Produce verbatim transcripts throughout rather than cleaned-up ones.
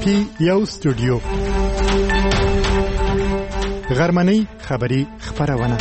پی یو سټوډیو غرمنۍ خبری خبرونه.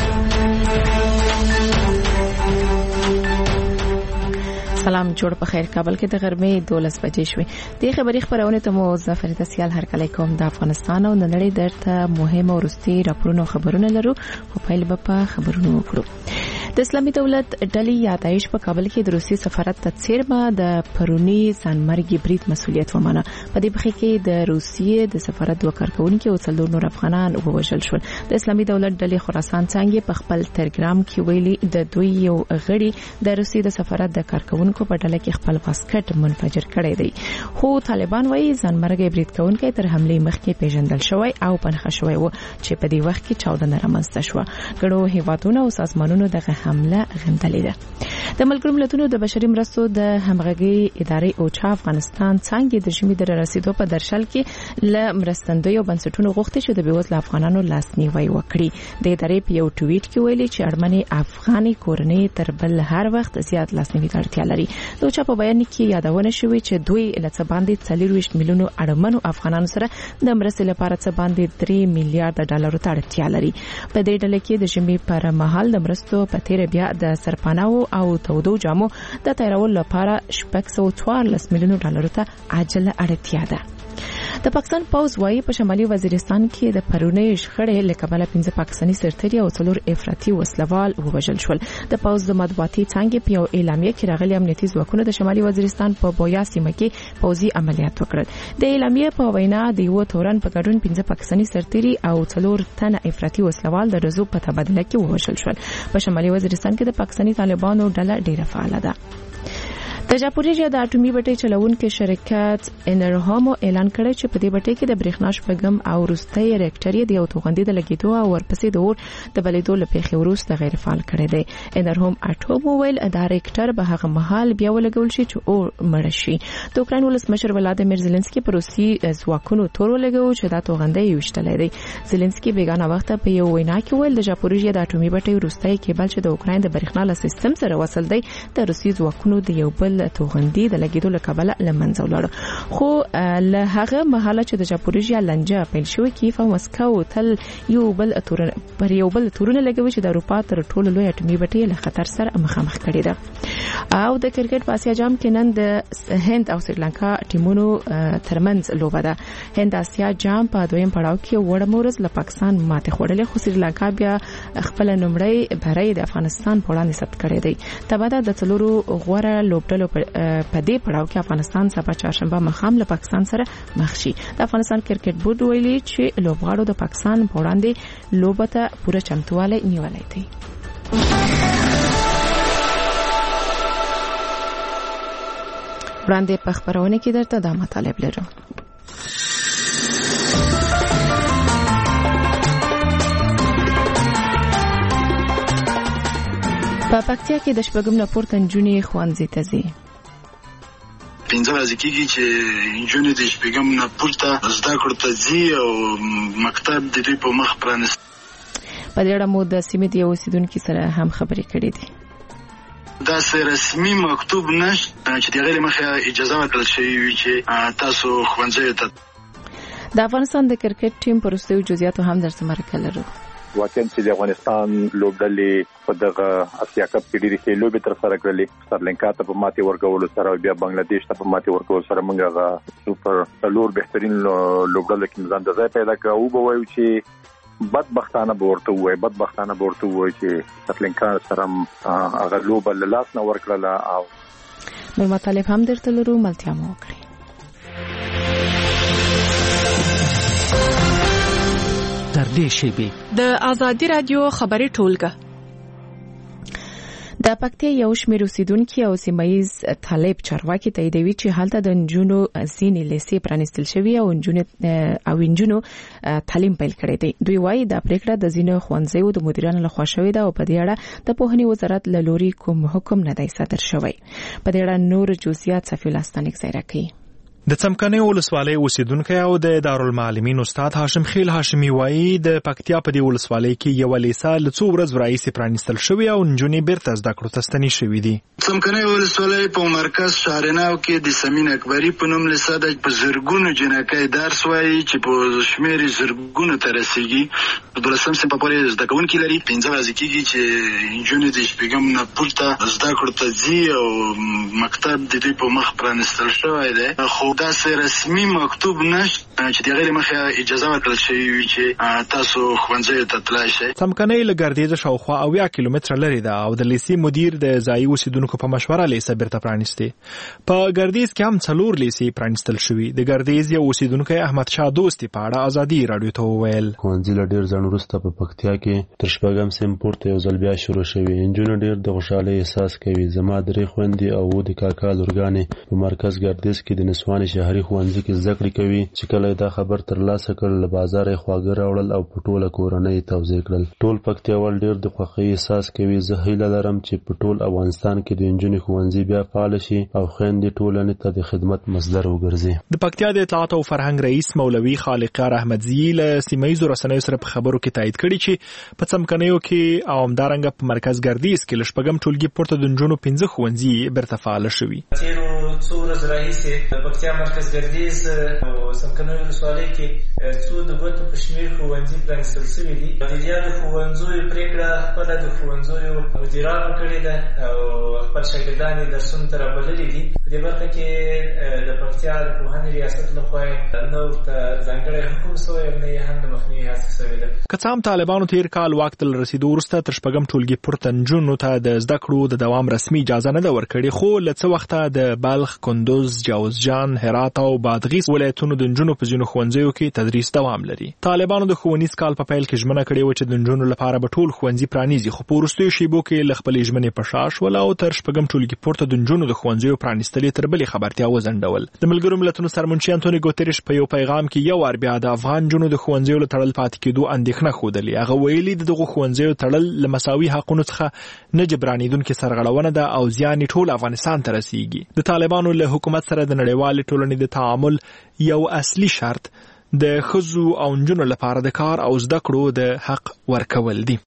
سلام جوړ په خیر. کابل کې د غرمې دولس بجې شوې. د خبری خبرونه ته مو ظفر تسیال هر کله کوم د افغانستان او د نړۍ درته مهمه ورستي راپورونه خبرونه لرو. په پیل به په خبرونو وکړو. د اسلامي دولت ډلې یادایش په کابل کې د روسي سفارت د څیرمه د پرونی ځانمرګي برید مسولیت ومنه. په دې بخښه کې د روسیې د سفارت دوه کارکونکو او څلور نور افغانان ووژل شول. د اسلامي دولت ډلې خراسان څنګه په خپل تلګرام کې ویلي د دوی یو غړي د روسي د سفارت د کارکونکو په ډله کې خپل واسکټ منفجر کړی دی. خو طالبان وايي ځانمرګي برید کوونکي تر حمله مخکې پیژندل شوی او پنهخه شوی و چې په دې وخت کې چاودنه رامنځته شوه. ګڼو هیوادونو او سازمانونو دغه حمله غندلې ده. د ملګرو ملتونو د بشري مرستو د همغږي ادارې او چا افغانستان څنګه د ژمي در رسیدو په درشل کې ل مرستندوی بنسټونو غوښتي چې د بیوزله افغانانو لاسنیوي وکړي. د ادارې په یو ټویټ کې ویلي چې اړمنې افغاني کورنۍ تر بل هر وخت زیات لاسنیوي ته اړتیا لري. د چا په بیان کې یادونه شوې چې دوی لڅ باندې څلور ویشت میلیونو اړمنو افغانانو سره د مرستې لپاره څه باندې درې میلیارډ ډالر ته اړتیا لري. په دې ډله کې د ژمي پر مهال د مرستو په تیر بیا د سرپناو او تودو جامو د تیرول لپاره شپږ سوه څوارلس میلیونو ډالر ته عاجله اړتیا ده. د پاکستان پوز وايي په شمالي وزیرستان کې د پرونی شخړې لکبله پنځه پاکستاني سرتیري او څلور افراطي وسلوال ووژل شول. د پوز د مطبوعاتي څنګه په یو اعلامیه کې راغلي امنیتي ځواکونو د شمالي وزیرستان په بویا سیمه کې پوزي عملیات وکړل. د اعلامیه په وینا د یو تورن په ګډون پنځه پاکستاني سرتیري او څلور تنه افراطي وسلوال د رزو په تبادله کې ووژل شول. په شمالي وزیرستان کې د پاکستاني طالبانو ډله ډیره فعاله ده. د جاپوريجیا د اټومي بټۍ چلونکو شرکت انرهامو اعلان کړی چې په دې بټۍ کې د برېښنا شپږم او وروستي ریاکټر د یو توغندي د لګیدو او ورپسې د اور د بلیدو لپاره وروسته غیر فعال کړی دی. انرهام اټوم ویل دا ریاکټر به هغه مهال بیا ولګول شي چې اور مړ شي. د اوکراین ولسمشر ولادیمیر زيلنسکي پر روسي ځواکونو تور ولګو چې دا توغندي وشتلې دی. زيلنسکي بیگانه وخت په یو وینا کې ویل د جاپوريجیا د اټومي بټۍ وروستي کېبل چې د اوکراین د برېښنا له سیستم سره وصل دی د روسي ځواکونو د یو بل توغندي د لګیدو لکبله لمنځه ولاړ. خو له هغه مهاله چې د جاپوريجیا لنجه پیل شو کیف او مسکو تل یو بل تورن پر یو بل تورونه لګوي چې د اروپا تر ټولو لوی اټومي بټۍ له خطر سره مخامخ کړي ده. او د کرکټ په اسیا جام کې نن د هند او سریلانکا ټیمونو ترمنځ لوبه ده. هند اسیا جام په دویم پړاو کې وړ مورز له پاکستان ماته خوړلې، خو سریلانکا بیا خپل نمړی بری د افغانستان په وړاندې ثبت کړی دی. تبعه د څلورو غوړه لوبډلو په دې پړاو کې افغانستان سبا چهارشنبه مخام له پاکستان سره مخ شي. د افغانستان کرکټ بورډ ویلي چې لوبغاړو د پاکستان په وړاندې لوبه ته پوره چمتووالی نیولی دی. وړاندې په خبرونه کې درته دا مطالب لرو. په پکتیا کې د شپږم نه پورته نجونې ښوونځي ته ځي. پنځه ورځې کېږي چې نجونې د شپږم نه پورته زده کړو ته ځي او مکتب د دوی په مخ پرانیستی. په دې اړه مو د سیمې د یو اوسېدونکي سره هم خبرې کړې دي. داسې رسمي مکتوب نشته چې د هغې له مخې اجازه ورکړل شوې وي چې تاسو ښوونځیو ته. د افغانستان د کرکټ ټیم په وروستیو جزئیاتو هم درته مرکه لرو. واقعا چې د افغانستان لوبډلې په دغه اسیا کپ کې ډېرې ښې لوبې ترسره کړلې. سریلانکا ته په ماتې ورکولو سره بیا بنگلاديش ته په ماتې ورکولو سره موږ هغه سوپر څلور بهترین لوبډلو کې ځان د ځای پیدا کړ. او به وایو چې بدبختانه به ورته ووایي بدبختانه به ورته ووایي چې سریلانکا سره هغه لوبه له لاس نه ورکړله. او نور مطالب هم درته لرو، ملتیا مو وکړئ. تر دې شیبې د آزادي رادیو خبري ټولګه د پکتیا یو شمېر اوسیدونکو او سیمایي طالب چارواکي تاییدوي چې هلته د نجونو ځینې لیسې پرانیستل شوي او نجونو او نجونو تعلیم پیل کړی دی. دوی وايي دا پریکړه د ځینو ښوونځیو د مدیرانو لخوا شوې ده او په دې اړه د پوهنې وزارت له لوري کوم حکم نه دی صادر شوی. په دې اړه نور جزئیات صفي لاستانیک ځای راکوي. د څمکني ولسوالۍ اوسیدونکو او د دارالمعلمین استاد هاشم خیل هاشمي وایي د پکتیا په دې ولسوالۍ کې یو لیسه له څو ورځې راهیسې پرانیستل شوې او نجونې بیرته زده کړو ته ستنې شوې دي. څه څمکنیو ولسوالۍ په مرکز شهرناو کې د سمین اکبري په نوم لساده په زرګونو جنکۍ درس وایي چې په شمېر زرګونو ته رسیږي. په دولسم صنف پورې زده کوونکي لري. پنځه ورځې کېږي چې نجونې د شپږم نه پورته زده کړو ته ځي او مکتب د دوی په مخ پرانستل شوی دی، خو داسې رسمي مکتوب نشته چې د غیر مخه اجازه ورکړل شوې وي چې تاسو ښوونځیو ته تلای شئ. څمکنۍ له ګردیز شاوخوا اویا کیلومتره لرې ده او د لیسې مدیر د ځایي اوسیدونکو په مشوره لیسه بیرته پرانیستې. په ګردیز کې هم څلور لیسې پرانیستل شوي. د ګردیز یو اوسیدونکی احمد شاه دوستي په اړه ازادي راډیو ته وویل ښوونځي له ډېر ځنډ وروسته په پکتیا کې تر شپږم صنف پورته یو ځل بیا شروع شوي. نجونې ډېر د خوشحالۍ احساس کوي. زما درې خویندې او اووه د کاکا لورګانې په مرکز ګردیز کې د نسواني شهري ښوونځي کې زده کړې کوي. چې کله دا خبر ترلاسه کړ له بازاره یې خواږه راوړل او په ټوله کورنۍ توزیع کړل. ټول پکتیاوال ډېر د خوښۍ احساس کوي. زه هیله لرم چې په ټول افغانستان کې د نجونې ښوونځي بیا فعال شي او خویندې ټولنې ته د خدمت مصدر وګرځي. د پکتیا د اطلاعات او فرهنګ رئیس مولوي خالقیار احمدزي له سیمه ییزو رسنیو سره په خبرو کې تایید کړي چې په څمکنیو کې او همدارنګه په مرکز ګردیز کې له شپږم ټولګي پورته د نجونو پنځه ښوونځي بیرته فعال شوي. تېرو څو ورځو راهیسې د پکتیا مرکز ګردیز او څمکنیو ولسوالۍ کې څو د ګوتو په شمېر ښوونځي پرانیستل شوي دي. د یادو ښوونځیو پرېکړه خپله د ښوونځیو مدیرانو کړې ده او خپل شاګردان یې درسونو ته رابللي دي. په دې برخه کې د پکتیا د پوهنې ریاست لخوا نه ورته ځانګړی حکم شوی او نه یې هم د مخنیوي هڅه شوې ده. که څه هم طالبانو تېر کال واک ته له رسېدو وروسته تر شپږم ټولګي پورته نجونو ته د زده کړو د دوام رسمي اجازه نه ده ورکړې، خو له څه وخته د بلخ، کندوز، جوزجان، هرات او بادغیس ولایتونو د نجونو په ځینو ښوونځیو کې تدریس دوام لري. طالبانو د ښوونیز کال په پیل کې ژمنه کړې وه چې د نجونو لپاره به ټول ښوونځي پرانیزي، خو په وروستیو شیبو کې له خپلې ژمنې په شا شول او تر شپږم ټولګي پورته د نجونو د ښوونځیو پرانیستل یې تر بلې خبرتیا وځنډول. د ملګرو ملتونو سرمنشي انټوني ګوتریش په یو پیغام کې یو وار بیا د افغان نجونو د ښوونځیو له تړل پاتې کېدو اندېښنه ښودلې. هغه ویلي د دغو ښوونځیو تړل له مساوي حقونو څخه نه جبرانېدونکې سرغړونه ده او زیان یې ټول افغانستان ته رسیږي. د طالبانو له حکومت سره د نړیوالې ټولنې د تعامل یو اصلي شرط د ښځو او نجونو لپاره د کار او زده کړو د حق ورکول دي.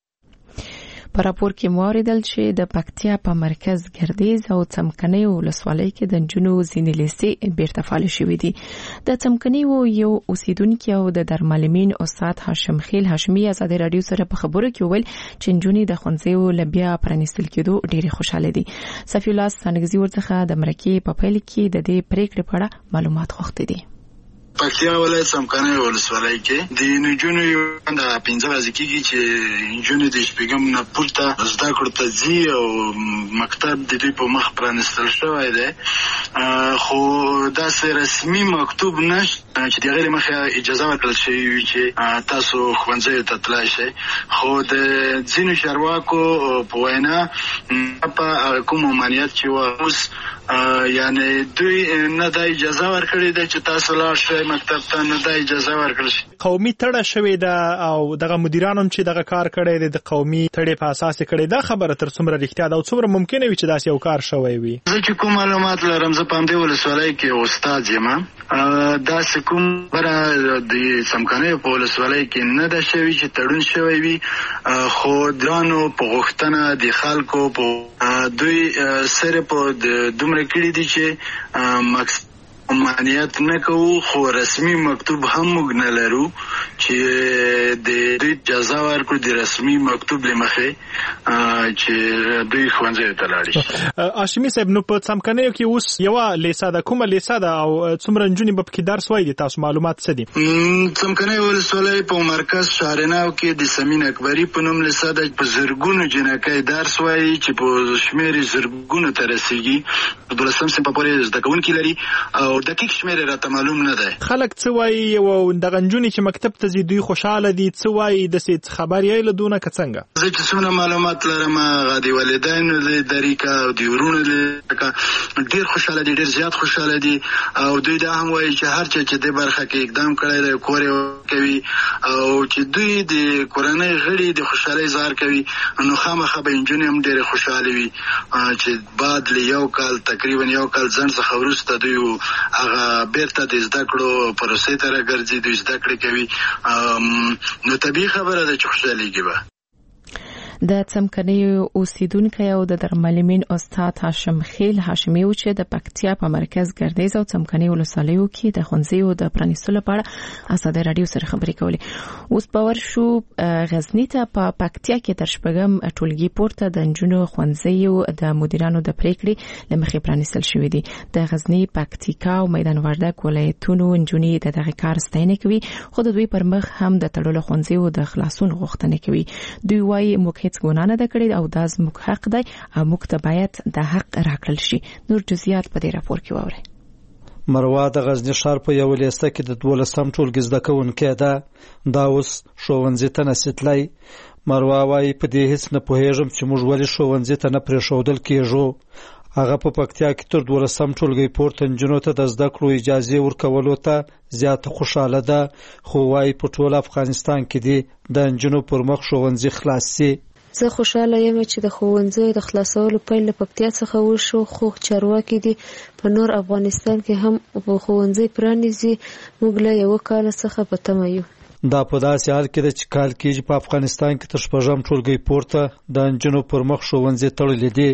په راپور کې مو اوریدل چې د پکتیا په مرکز ګردیز او څمکنیو ولسوالۍ کې د نجونو ځینې لیسې بیرته فعال شوي دي. د څمکنیو یو اوسیدونکي او د دارالمعلمین استاد هاشم خیل هاشمي ازادي راډیو سره په خبرو کې وویل چې نجونې د ښوونځیو له بیا پرانیستل کېدو ډېرې خوشحاله دي. صفي الله ستانکزي ورڅخه د مرکې په پیل کې د دې پریکړې په اړه معلومات غوښتي دي. پکتیا ولایت څمکنیو ولسوالۍ کې د نجونو یو د پنځه ورځې کېږي چې نجونې د شپږم نه پورته زده کړو ته ځي او مکتب د دوی په مخ پرانستل شوی دی، خو داسې رسمي مکتوب نشته چې د غیر مخه اجازه ورکړل شوې وي چې تاسو ښوونځیو ته تلای شئ. خو د ځینو چارواکو په وینا په کوم ماموریت چې و اوس یعنی دوی نه د اجازه ورکړې ده چې تاسو لاړ شئ مکتب ته، نه د اجازه ورکړل شي. قومي تړه شوې ده او دغه مدیران هم چې دغه کار کړی دی د قومي تړې په اساس کړی. دا خبره تر څومره رښتیا ده او څومره ممکنه وي چې داسې یو کار شوی وي؟ زه چې کوم معلومات لرم، زه په همدې ولسوالۍ کې استاد یم، داسې کوم خبره د څمکنیو په ولسوالۍ کې نه ده شوې چې تړون شوی وي، خو درانو په غوښتنه د خلکو په دوی سره په دومره کړي دي چې مقصد مانیت نه کوو، خو رسمي مکتوب هم موږ نه لرو چې د دوی اجازه ورکړو د رسمي مکتوب له مخې چې دوی ښوونځیو ته لاړ شي. هاشمي صاحب، نو په څمکنیو کې اوس یوه لیسه ده، کومه لیسه ده او څومره نجونې به پکې درس وایي؟ تاسو معلومات څه دي؟ څمکنیو ولسوالۍ په مرکز شهرناو کې د سمین اکبري په نوم لیسه ده، په زرګونو جنکۍ درس وایي چې په شمېر زرګونو ته رسیږي. په دولسم صنف پورې زده کوونکي لري او دقیق شمېر راته معلوم نه دی. خلک څه وایي او دغه نجونې چې مکتب ته ځي دوی خوشحاله دي؟ څه وایي؟ داسې خبر یې له دونه که څنګه؟ زه چې څومره معلومات لرم هغه د والدینو له طریقه او د ورونو له ډېر خوشحاله دي، ډېر زیات خوشحاله دي او دوی دا هم وایي چې هر چا چې دې برخه کې اقدام کړی دی کور یې کوي او چې دوی د کورنۍ غړي د خوشحالۍ اظهار کوي، نو خامخا به نجونې هم ډېرې خوشحالې وي چې بعد له یو کال تقریبا یو کال ځنډ څخه وروسته دوی هغه بیرته د زده کړو پروسې ته راګرځي، دوی زده کړې کوي، نو طبیعي خبره ده چې خوشحالېږي به. د څمکنیو اوسیدونکو او د درملمین استاد هاشم خیل هاشمي و چې د پکتیا په مرکز ګردیز او څمکنیو ولسوالیو کې د ښوونځیو د پرانیستلو لپاره ازادي رادیو سره خبرې کولې. اوس باور شو غزنی ته په پکتیا کې تر شپږم ټولګي پورته د نجونو ښوونځیو د مدیرانو د پریکړې لمخې پرانیستل شوې دي. د غزنی، پکتیکا او میدان وردګ ولایتونو نجونې د دغه کار ستاینه کوي، خو د دوی پر مخ هم د تړلو ښوونځیو د خلاصون غوښتنه کوي. دوی وايي موږ هیڅ ګناه نه ده کړې او دا زموږ حق دی او موږ ته باید د حق راکړل شي. نور جزئیات په دې راپور کې واورئ. مروه د غزنی ښار په یو لیسته کې د دولسم ټولګي زده کوونکې ده. دا اوس ښوونځي ته نسیتلی. مروه وايي په دې هیڅ نه پوهېږم چې موږ ولې ښوونځي ته نه پرېښودل کېږو. هغه په پکتیا کې تر دولسم ټولګي پورته نجونو ته د زده کړو اجازه ورکولو ته زیاته خوشاله ده، خو وايي په ټول افغانستان کې دي د نجونو پر مخ ښوونځي خلاص سي. زه خوشاله یم چې د ښوونځیو د خلاصولو پیل له پکتیا څخه وشو، خو چارواکي دي په نور افغانستان کې هم ښوونځي پرانیزي. موږ له یو کال څخه په تمه یو. دا په داسې حال کې ده چې کال کېږي په افغانستان کې تر شپږم ټولګي پورته د نجونو پر مخ ښوونځي تړلي دي.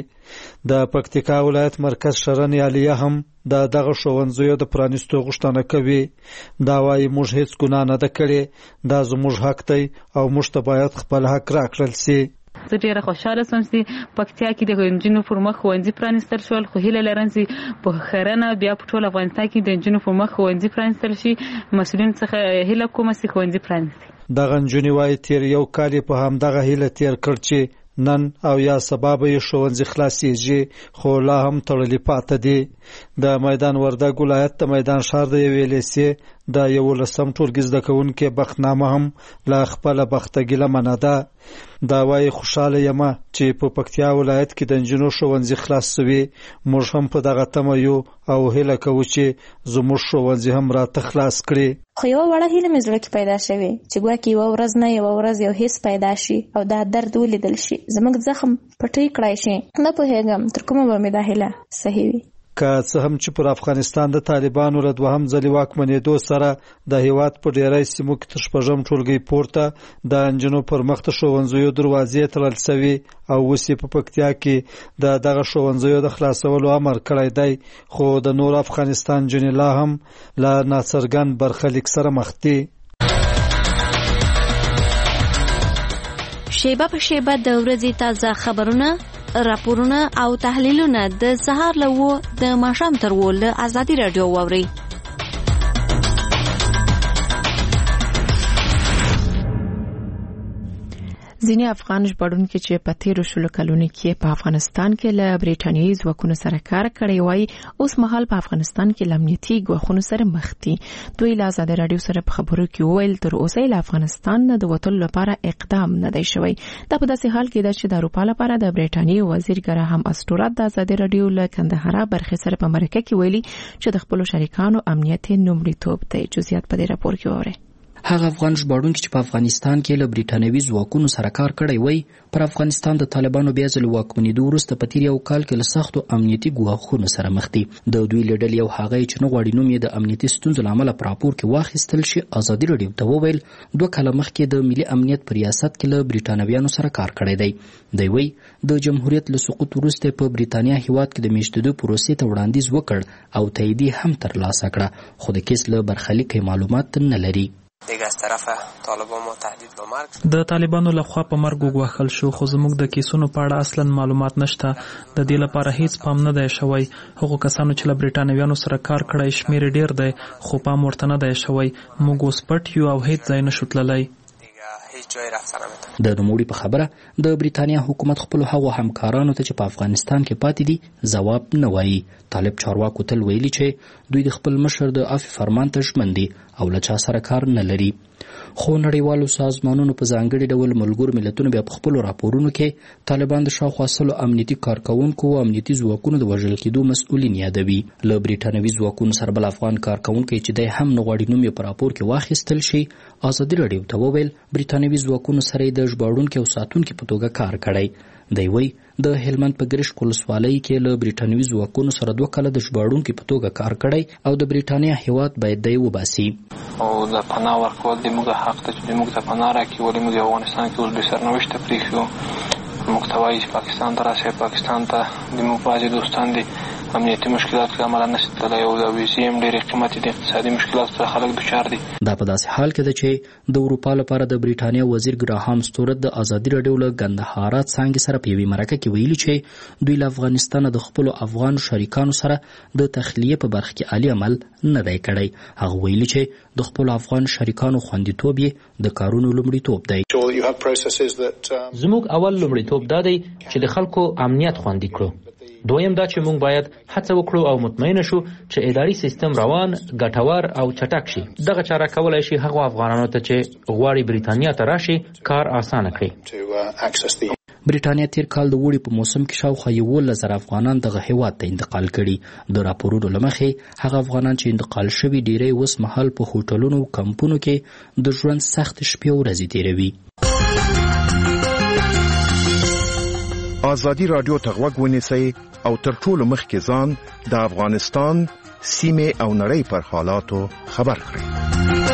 د پکتیکا ولایت مرکز شرن عالیه هم د دغه ښوونځیو د پرانیستو غوښتنه کوي. دا وايي موږ هیڅ ګناه نه ده کړې، دا زموږ حق دی او موږ ته باید خپل حق راکړل سي. زه ډیره خوشاله سوم چې پکتیا کې د نجونو پر مخ ښوونځي پرانیستل شول، خو هیله لرم چې په خیرنه بیا په ټول افغانستان کې د نجونو پر مخ ښوونځي پرانیستل شي. مسؤلین څخه هیله کوم چې ښوونځي پرانیستي. دغه نجونې وايي تیر یو کال په همدغه هیله تیر کړ چې نن او یا سبب یې ښوونځي خلاصېږي، خو لا هم تړلي پاتې دي. د میدان وردګ ولایت د میدان ښار د یوې لیسې د یولسم ټولګي زده کوونکې بختنامه هم له خپله بخته ګیلمنه ده. دا وايي خوشاله یم چې په پکتیا ولایت کې د نجونو ښوونځي خلاص شوي. موږ هم په دغه تمه یو او هیله کوو چې زموږ ښوونځي هم راته خلاص کړي. خو یوه وړه هیله مې زړه کې پیدا شوې چې ګواکې یوه ورځ نه یوه ورځ یو حس پیدا شي او دا درد ولیدل شي، زموږ زخم پټۍ کړای شي. نه پوهېږم تر کومه به مې دا هیله صحیح وي. که څه هم چې پر افغانستان د طالبانو له دوهم ځلې واکمنېدو سره د هیواد په ډیری سیمو کې تر شپږم ټولګي پورته د نجونو پر مخ د ښوونځیو دروازې تړل سوي او اوس یې په پکتیا کې د دغه ښوونځیو د خلاصولو امر کړی دی، خو د نور افغانستان نجونې لا هم له ناڅرګند برخلیک سره مخ دي. شیبه په شیبه د ورځې تازه خبرونه، راپورونه او تحلیلونه د سهار له و د ماښام تر و له ازادي رادیو واورئ. ځینې افغان ژباړونکي چې په تیرو شلو کلونو کې په افغانستان کې له بریټانیایي ځواکونو سره کار کړی وای، اوس مهال په افغانستان کې له امنیتي ګواښونو سره مخ دي. دوی له ازادي رادیو سره په خبرو کې وویل تر اوسه له افغانستان نه د وتلو لپاره اقدام نه دی شوی. دا په داسې حال کې ده چې د اروپا لپاره د بریټانیایي وزیر ګراهام اسټورات د ازادي رادیو له کندهار برخې سره په مرکه کې ویلي چې د خپل شریکانو امنیت لومړیتوب دی. جزئیات په دې راپور کې واورئ. هغه افغان ژباړونکي چې په افغانستان کې له بریټانوي ځواکونو سره کار کړی وای، پر افغانستان د طالبانو بیا ځل واکمنېدو وروسته په تیر یو کال کې له سختو امنیتي ګواښونو سره مخ دي. د دوی له ډلې یو هغه چې نه غواړي نوم یې د امنیتي ستونزو له امله په راپور کې واخیستل شي ازادي رادیو ته وویل دوه کاله مخکې د ملي امنیت په ریاست کې له بریټانویانو سره کار کړی دی. دی وایي د جمهوریت له سقوط وروسته په بریټانیا هیواد کې د میشتېدو پروسې ته وړاندیز وکړ او تاییدیه هم ترلاسه کړه، خو د کیس له برخلیکه معلومات نه لري. دیگه از طرف طالبان ما تهدید به مرگ د طالبانو لخوا په مرګ وګواښل شو، خو زموږ د کیسونو په اړه اصلا معلومات نشته. د دې لپاره هیڅ پام نه دی شوی. هغو کسانو چې له بریټانویانو سره کار کړی شمیر ډیر دی، خو پام ورته نه دی شوی. موږ اوس پټ یو او هیڅ ځای نشو تللی. د نوموړي په خبره د بریټانیا حکومت خپل هغو همکارانو ته چې په افغانستان کې پاتې دي ځواب نه وایي. طالب چارواکو تل ویلي چې دوی د خپل مشر د عفو فرمان ته ژمن دي او له چا سره کار نه لري. خو نړیوالو سازمانونو په ځانګړي ډول ملګرو ملتونو بیا په خپلو راپورونو کې طالبان د شاوخوا سلو امنیتي کارکوونکو او امنیتي ځواکونو د وژل کېدو مسؤلین یادوي. له بریټانوي ځواکونو سره بل افغان کارکوونکی چې دی هم نه غواړي نوم یې په راپور کې واخیستل شي ازادي رادیو ته وویل بریټانوي ځواکونو سره یې د ژباړونکي او ساتونکي په توګه کار کړی. دی وایي د هلمند په ګرشک ولسوالۍ کې له بریټانوي ځواکونو سره دوه کاله د ژباړونکي په توګه کار کړی او د بریټانیا هیواد باید دی وباسي. او د پناه ورکول د موږ حق ته چې موږ ته پناه راکړي. ولې موږ افغانستان کې اوس بې سرنوشته پرېښي موږ ته وایي چې پاکستان ته راشئ. پاکستان ته د موږ بعضې دوستان دي امنیتي مشکلات له امله نشي تللی او د ویزې هم ډېرې قیمتي دي. اقتصادي مشکلاتو سره خلک دچار دي. دا په داسې حال کې ده چې د اروپا لپاره د بریټانیا وزیر ګراهام ستورت د ازادي راډیو له ګندهارا څانګې سره په یوې مرکه کې ویلي چې دوی له افغانستانه د خپلو افغان شریکانو سره د تخلیې په برخه کې عالی عمل نه دی کړی. هغه ویلي چې د خپلو افغان شریکانو خوندیتوب یې د کارونو لومړیتوب دی. زموږ اول لومړیتوب دا دی چې د خلکو امنیت خوندي کړو. دویم دا چې موږ باید هڅه وکړو او مطمئنه شو چې اداري سیستم روان، ګټور او چټک شي. دغه چاره کولای شي هغو افغانانو ته چې غواړي بریتانیا ته راشي کار اسانه کړي. بریټانیا تیر کال د وړي په موسم کې شاوخوا یولس زره افغانان دغه هیواد ته انتقال کړي. د راپورونو له مخې هغه افغانان چې انتقال شوي ډیری اوس مهال په هوټلونو او کمپونو کې د ژوند سخت شپې او ورځې تیروي. ازادي راډیو ته غوږ ونیسئ او تر ټولو مخکې ځان د افغانستان سیمې او نړۍ پر حالاتو خبر کړئ.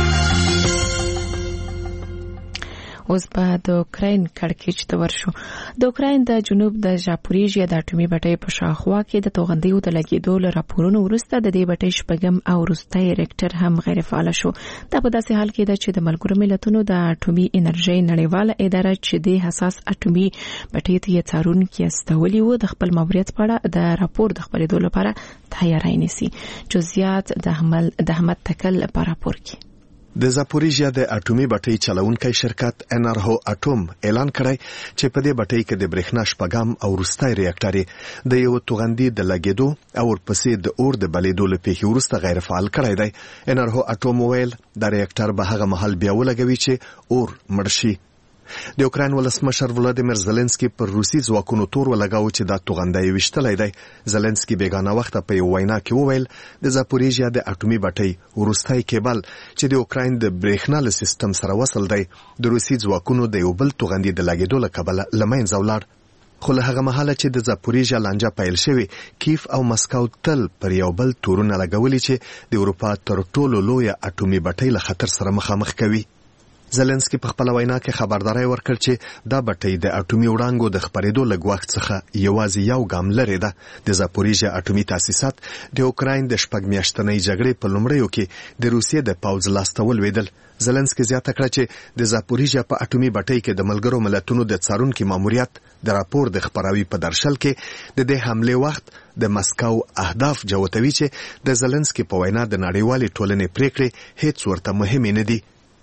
اوس به د اوکراین کړکېچ ته ورشو. د اوکراین د جنوب د ژاپوریژیا د اټومي بټۍ په شاوخوا کې د توغندیو د لګېدو له راپورونو وروسته د دې بټۍ شپږم او وروستی ریکټر هم غیر فعال شو. دا په داسې حال کې ده چې د ملګرو ملتونو د اټومي انرژۍ نړیواله اداره چې د حساس اټومي بټۍ ته یې څارونکي استولي وو د خپل ماموریت په اړه د راپور د خپرېدو لپاره تیاری نیسي. جزئیات د احمد تکل په راپور کې. د زاپوریژیا د اټومي بټۍ چلونکي شرکت انرهو اټوم اعلان کړی چې په دې بټۍ کې د برېښنا شپږم او وروستی ریاکټر د یو توغندي د لګېدو او ورپسې د اور د بلیدو له پیښې وروسته غیر فعال کړی دی. انرهو اټوم ویل د ریاکټر به هغه مهال بیا ولګوي چې اور مړ شي. د اوکراین ولسمشر ولادیمیر زيلنسکي پر روسي ځواکونو تور ولګاو چې دا توغندي وشتلای دی. زيلنسکي بیگانه وخت په یو وینا کې وویل د زاپوریژیا د اټومي بټۍ وروستۍ کیبل چې د اوکراین د برېښنا له سیستم سره وصل دی د روسي ځواکونو د یو بل توغندي د لګېدو له کبله لمنځه ولاړ. خو له هغه مهاله چې د زاپوریژیا لانجه پیل شوی، کیف او مسکو تل پر یو بل تورونه لګولي چې د اروپا تر ټولو لوی اټومي بټۍ له خطر سره مخامخ کوي. زيلنسکي په خپل وینا کې خبرداري ورکړ چې دا بټۍ د اټومي وړانګو د خپرېدو له وخت څخه یوازې یو ګام لري ده. د زاپوریژیا اټومي تاسیسات د اوکراین د شپږ میاشتنۍ جګړې په لومړیو کې د روسیې د پوځ لاسته ولوېدل. زيلنسکي زیاته کړه چې د زاپوریژیا په اټومي بټۍ کې د ملګرو ملتونو د څارونکي ماموریت د راپور د خبراوي په درشل کې د دې حمله وخت د مسکو اهداف جوتوي چې د زيلنسکي په وینا د نړیوالې ټولنې پریکړې هیڅ ورته مهمه نه دي.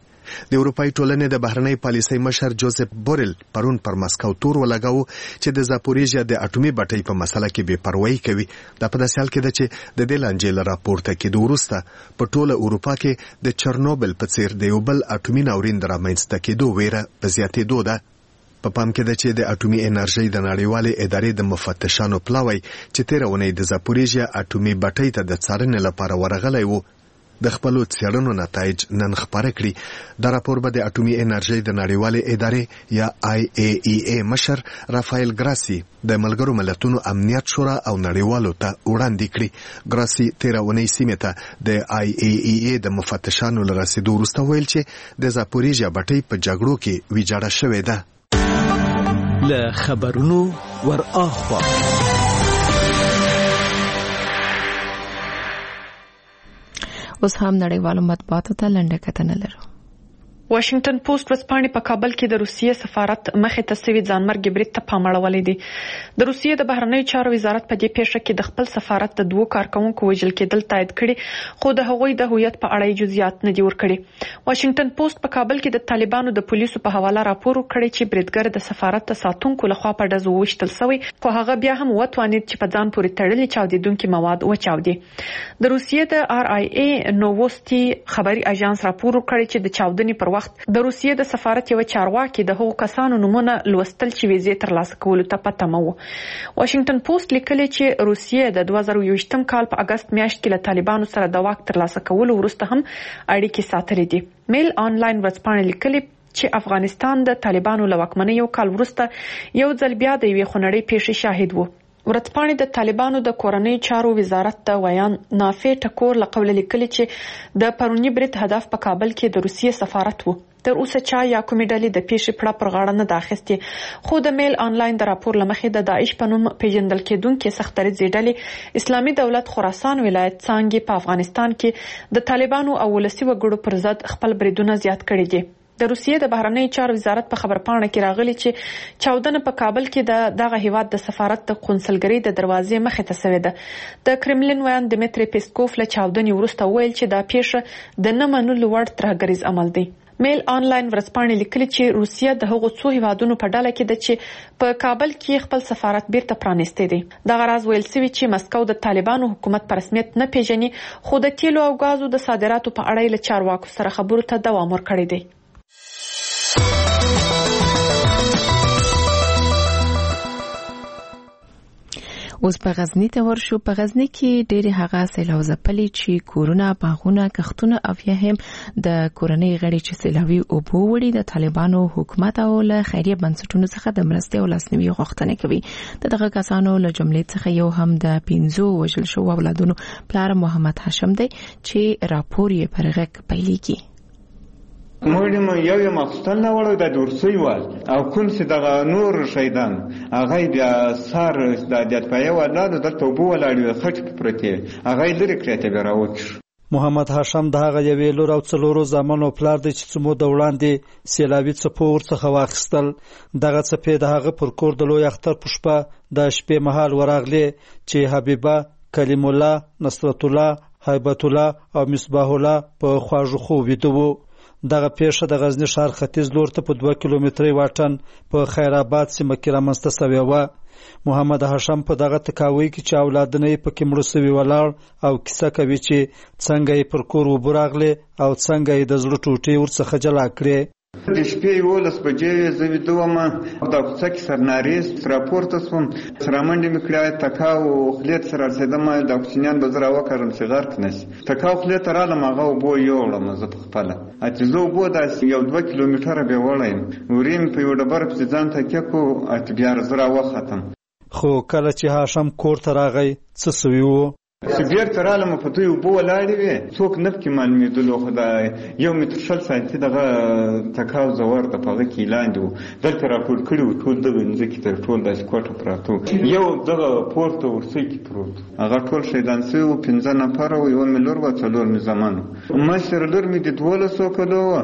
د اروپای ټولنې د بهرنۍ پالیسۍ مشر جوزف بورل پرون پر مسکو تور ولګاو چې د زاپوریژیا د اټومي بټۍ په مسله کې بې پروايي کوي. دا په داسې حال کې ده چې د دې لانجې له راپورته کېدو وروسته په ټوله اروپا کې د چرنوبل په څیر د یو بل اټومي ناورین د رامنځته کېدو ویره په زیاتېدو ده. په پام کې ده چې د اټومي انرژۍ د نړیوالې ادارې د مفتشانو پلاوی چې تېره اونۍ د زاپوریژیا اټومي بټۍ ته د څارنې لپاره ورغلی وو د خپلو څېړنو نتایج نن خپاره کړي. دا راپور به د اټومي انرژۍ د نړیوالې ادارې یا آی ای ای ای مشر رافایل ګراسي د ملګرو ملتونو امنیت شورا او نړیوالو ته وړاندې کړي. ګراسي تېره اونۍ سیمې ته د آی ای ای ای د مفتشانو له رسېدو وروسته ویل چې د زاپوریژیا بټۍ په جګړو کې ویجاړه شوې ده. له خبرونو ور اخوا اوس هم نړیوالو مطبوعاتو ته لنډه کتنه لرو. واشنگټن پوسټ ورځپاڼې په کابل کې د روسیې سفارت مخې ته سوي ځانمرګي برید ته پام اړولی دی. د روسیې د بهرنیو چارو وزارت په دې پیښه کې د خپل سفارت د دوو کارکونکو وژل کېدل تایید کړي، خو د هغوی د هویت په اړه جزئیات نه دي ورکړي. واشنگټن پوسټ په کابل کې د طالبانو د پولیسو په حواله راپور ورکړی چې بریدګر د سفارت د ساتونکو لخوا په ډزو وشتل شوی، خو هغه بیا هم وتوانید چې په ځان پورې تړلي چاودیدونکي مواد وچاودي. د روسیې د آر آی ای نووستي خبري اژانس راپور ورکړی چې د چاودنې پر وخت د روسیې د سفارت یو چارواکي د هغو کسانو نمونه لوستل چې ویزې ترلاسه کولو ته پته وو. واشنگټن پوسټ لیکلی چې روسیې د دوه زره یوویشتم کال په اگست میاشت کې له طالبانو سره د واک ترلاسه کولو وروسته هم اړیکې ساتلې دي. میل آنلاین ورځپاڼه لیکلي چې افغانستان د طالبانو له واکمنۍ یو کال وروسته یو ځل بیا د یوې خونړۍ پیښې شاهد وو. ورځپاڼې د طالبانو د کورنۍ چارو وزارت ته ویان نافع ټکور له قوله لیکلي چې د پرونی برید هدف په کابل کې د روسیې سفارت وو. تر اوسه چا یا کومې ډلې د پیښې پړه پر غاړه نه ده اخیستې، خو د میل آنلاین د راپور له مخې د داعش په نوم پیژندل کېدونکې سخت دریځې ډلې اسلامي دولت خراسان ولایت څانګې په افغانستان کې د طالبانو او ولسي وګړو پر ضد خپل بریدونه زیات کړي دي. د روسیې د بهرنی چارو وزارت په خبرپاڼه کې راغلي چې چاودنه په کابل کې د دغه هیواد د سفارت د قونسلګرۍ د دروازې مخې ته شوې ده. د کرملین ویان دمیتری پیسکوف له چاودنې وروسته ویل چې دا پیښه د نه منلو وړ ترهګریز عمل دی. میل آنلاین ورځپاڼې لیکلي چې روسیه د هغو څو هیوادونو په ډله کې ده چې په کابل کې خپل سفارت بیرته پرانیستی دی. دغه راز ویل سوي چې مسکو د طالبانو حکومت په رسمیت نه پیژني، خو د تیلو او غازو د صادراتو په اړه له چارواکو سره خبرو ته دوام ورکړی دی. اوس په غزنی ته ورشو. په غزنی کې ډېری هغه سیلاب ځپلي چې کورونه، باغونه، کښتونه او یا هم د کورنۍ غړي چې سیلابي اوبو وړي د طالبانو حکومت او له خیریه بنسټونو څخه د مرستې او لاسنیوي غوښتنه کوي. دغه کسانو له جملې څخه یو هم د پنځو وژل شو اولادونو پلار محمد هاشم دی چې راپور یې پر غږ پیلېږي. موږ یو یو مخستان نه وړو د دورسوي وال او کوم چې دغه نور شیدان هغه بیا سار د دټپای ولادو د توبو ولاړو خټ پرته هغه لري کړته به راوچ. محمد هاشم د هغه یوې لور او څلورو زامنو پلار دی چې څمو د وړاندې سیلابي څپو ورڅخه واخیستل. دغه څپې د هغه پر کور د لوی اختر پښپا د شپې مهال ورغلي چې حبیبه، کلیم الله، نصرت الله، هیبت الله او مصباح الله په خواږه خو ویدو. دغه پیښه د غزنی ښار ختیځ لور ته په دوه کیلومتري واټن په خیرآباد سیمه کې رامنځته شوې وه. محمد هاشم په دغه تکاوي کې چې اولادونه یې پکې مړه سوي ولاړ او کیسه کوي چې څنګه یې پر کور اوبه راغلې او څنګه یې د زړه ټوټې ورڅخه جلا کړې. د شپې یولس بجې زه ویده وم او د کوڅه کې سرناریست راپورته شوم، سره منډې مې کړې، تکاو خولې ته سره رسېدم، د اکسیجن به زه راوکړم چې غرق نه شي. تکاو خولې ته رالم، هغه اوبه یوړم زه په خپله چې زه اوبه داسې یو دوه کیلومتره بیا وړی یم. ورې مې په یو ډبره پسې ځان تکیه کړو، بیا زه راوختم. خو کله چې هاشم کور ته راغی څه سوي وو؟ چې بیرته رالم په دوی اوبه ولاړې وې، څوک نه پکې معلومېدلو، خو د یو متر شل سانتي دغه تکاو زور د په هغه کې لاندې وو. دلته راپور کړي وو ټول دغه مځکې ته ټول داسې کوټه پراته وو، یو دغه پورته ورسۍ کې پروت، هغه ټول شهیدان سوي وو. پنځه نفره وو، یوه مې لور وه، څلور مې زامن وو. مشر لور مې د دولسو کلو وه،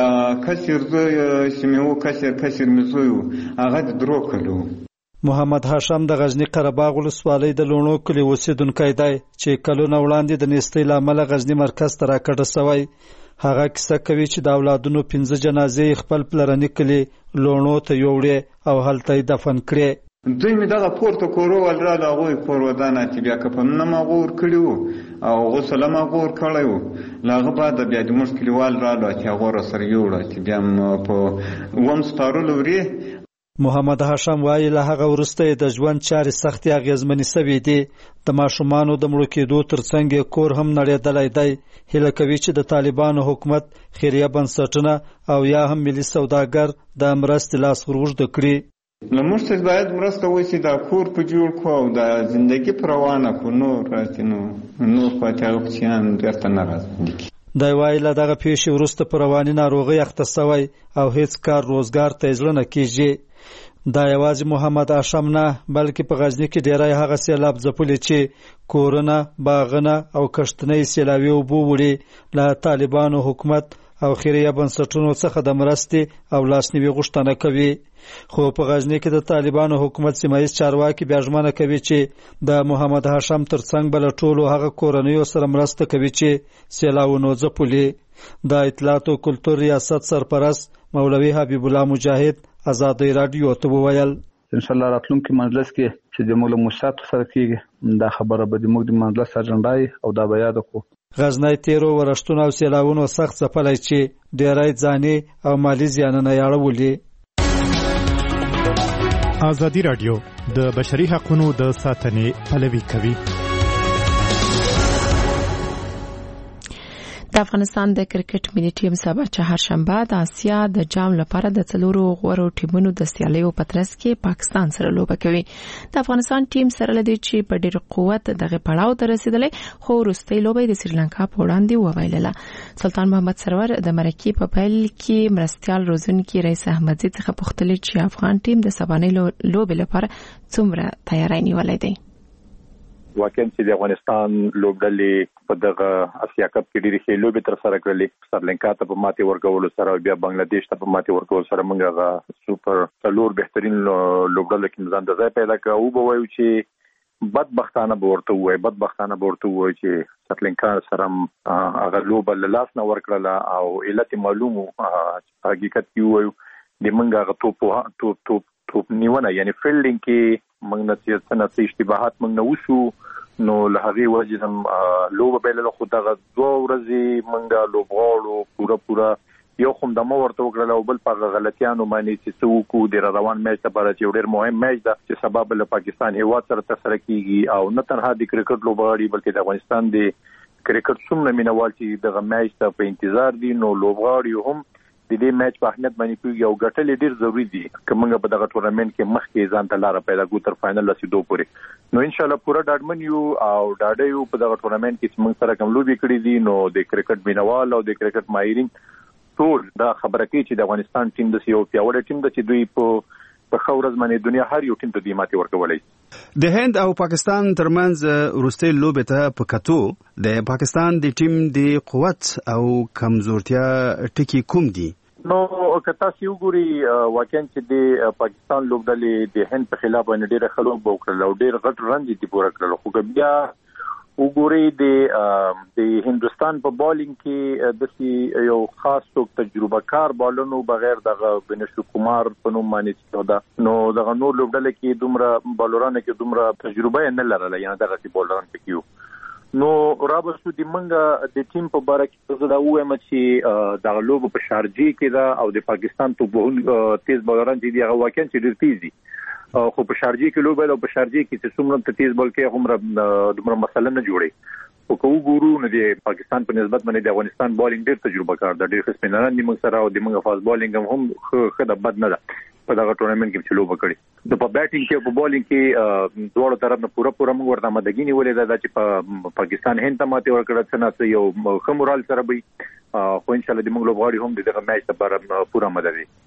د کسر زوی چې مې وو کسر کسر مې زوی وو، هغه د درو کلو وو. محمد هاشم د غزنی قرهباغ ولسوالۍ د لوڼو کلي اوسیدونکی دی چې کلونه وړاندې د نیستۍ له امله غزنی مرکز ته راکډه سوی. هغه کیسه کوي چې د اولادونو پنځه جنازې خپل پلرني کلي لوڼو ته یوړې او هلته یې دفن کړې. دوی مې دغه پورته کورو ولرال هغوی کور ودانه چې بیا کفنونه ما غور کړي وو او غسل ما غور کړی وو. له هغه بعد بیا د موږ کلیوال رالو چې هغو راسره یوړه چې بیا م په اووم سپارلو وړې. محمد هاشم وایي له هغه وروسته د ژوند چارې سختې اغېزمنې سوي دي. د ماشومانو د مړو کېدو ترڅنګ یې کور هم نړېدلی دی. هیله کوي چې د طالبانو حکومت خیریه بنسټونه او یا هم ملي سوداګر د مرستې لاس ور اوږده کړي. له موږ څخه باید مرسته وشي، دا کور په جوړ کړو او د زندګي په روانه کړو، نور راسي نو نور پاتې هغه کوچیان بیرته نه راځي. دی وایي له دغه پیښې وروسته په رواني ناروغۍ اخته سوی او هیڅ کار روزګار ته یې زړه نه کېږي. دا یوازې محمد هاشم نه بلکې په غزنی کې ډیری هغه سیلاب ځپلي چې کورونه، باغونه او کښتنۍ سیلابي اوبو وړي له طالبانو حکومت او خیریه بنسټونو څخه د مرستې او لاسنیوي غوښتنه کوي. خو په غزنی کې د طالبانو حکومت سیمه ییز چارواکي بیا ژمنه کوي چې د محمد هاشم ترڅنګ به له ټولو هغه کورنیو سره مرسته کوي چې سیلابونو ځپلي. د اطلاعات او کلتور ریاست سرپرست مولوي حبیب الله مجاهد ازادي رادیو ته وویل ان شاء الله راتلونکي مجلس کې چې د موږ موسات سره کېږي دا خبره به د موږ د مجلس اجنډای او دا بیا د کو غزنی تیرو ورښتونو او سیلاونو سخت ځپلای چې ډیری ځاني او مالی زیانونه یاړولي. ازادي رادیو د بشري حقوقو د ساتنې پلوي کوي. د افغانستان د کرکټ ملي ټیم سبا چهارشنبه د اسیا د جام لپاره د څلورو غوړو ټیمونو د سیالیو په ترڅ کې پاکستان سره لوبه کوي. د افغانستان ټیم سره لدی چې په ډېر قوت دغه پړاو ته رسیدلې خو وروستۍ لوبه د سریلانکا په وړاندې وبایلله. سلطان محمد سرور د مرکې په پیل کې مرستيال روزونکي رئیس احمدزي څخه پوښتنه چې افغان ټیم د سبانۍ لوبې لپاره څومره تیاری نیولې دی. واقعاً چې د افغانستان لوبډلې په دغه اسیا کپ کې ډېرې ښې لوبې تر سره کړلې. سریلانکا ته په ماتې ورکولو سره او بیا بنگلاديش ته په ماتې ورکولو سره موږ هغه سوپر څلور بهترین لوبډلو کې ځان د ځای پیدا کړ. او به وایو چې بدبختانه به ورته ووایي بدبختانه به ورته ووایي چې سریلانکا سره هغه لوبه له لاس نه ورکړله او علت معلوم و. حقیقت کې ووایو د موږ هغه توپ توپ توپ توپ نیونه یعنی فیلډینګ کې موږ نه څه نه اشتباهات موږ نه وشو نو له هغې وجې هم لوبه بایلله. خو دغه دوه ورځې موږ لوبغاړو پوره پوره یو خو دمه ورته وکړله او بل په هغه غلطیانو باندې چې څه وکړو د روان میچ لپاره چې یو ډېر مهم میچ ده چې سبا به له پاکستان هېواد سره ترسره کېږي او نه تنها د کرکټ لوبغاړي بلکې د افغانستان د کرکټ څومره مینوال چې دغه میچ ته په انتظار دي نو لوبغاړي هم د دې میچ په اهمیت باندې کوي او ګټل ډیر ضروری دي که موږ په دغه ټورنمنت کې مخکې ځان ته لار پیدا کوو تر فائنل رسیدو پورې. نو ان شاء الله پوره ډاډمن یو او ډاډه یو په دغه ټورنمنت کې چې موږ سره کوم لوبي کړې دي نو د کرکټ مینوال او د کرکټ ماهرین ټول دا خبره کوي چې د افغانستان ټیم د یو پیاوړی ټیم د چې دوی په په خورز باندې دنیا هر یو ټیم ته دی ماتې ورکولای. د هند او پاکستان ترمنځ وروستۍ لوبه ته په کتو د پاکستان د ټیم د قوت او کمزورتیا ټکی کوم دي؟ نو که تاسو وګورئ واقعاً چې د پاکستان لوبډلې د هند په خلاف باندې ډېر ښه لوبه وکړله او ډېر غټ رن دي پوره کړل. خو بیا وګورئ د د هندوستان په بالینګ کې داسې یو خاص څوک تجربه کار بالونو بغیر دغه بنشو کمار په نوم باندې ده نو دغه نور لوبډلې کې دومره بالورانو کې دومره تجربه نه لرله یعنی دغه چې بالوران پکې وو. نو رابطو د منګه د ټیم په باره کې زه دا وایم چې د لوب په شارجې کې دا او د پاکستان ته به تیز بالران چې دی هغه واقعا چې ډیر تیز دي خو په شارجې کې لوب او په شارجې کې چې څومره تیز بول کې همره دومره مسله نه جوړي. خو کو ګورو نه د پاکستان په نسبت باندې د افغانستان بالینګ ډیر تجربه کار ده ډیر ښه سپینران دي موږ سره او د موږ فاست بالینګ هم ښه د بد نه ده په دغه ټورنمنت کې چې لوبه کړې. د په بیټینګ کې په بالینګ کې دوه طرف نه پوره پوره موږ ورته مدګی نیولې ده چې په پاکستان هند ته ماته ورکړه څنګه چې یو خمورال سره به خو ان شاء الله د موږ لوبغاړي هم دغه میچ لپاره پوره مدد وي.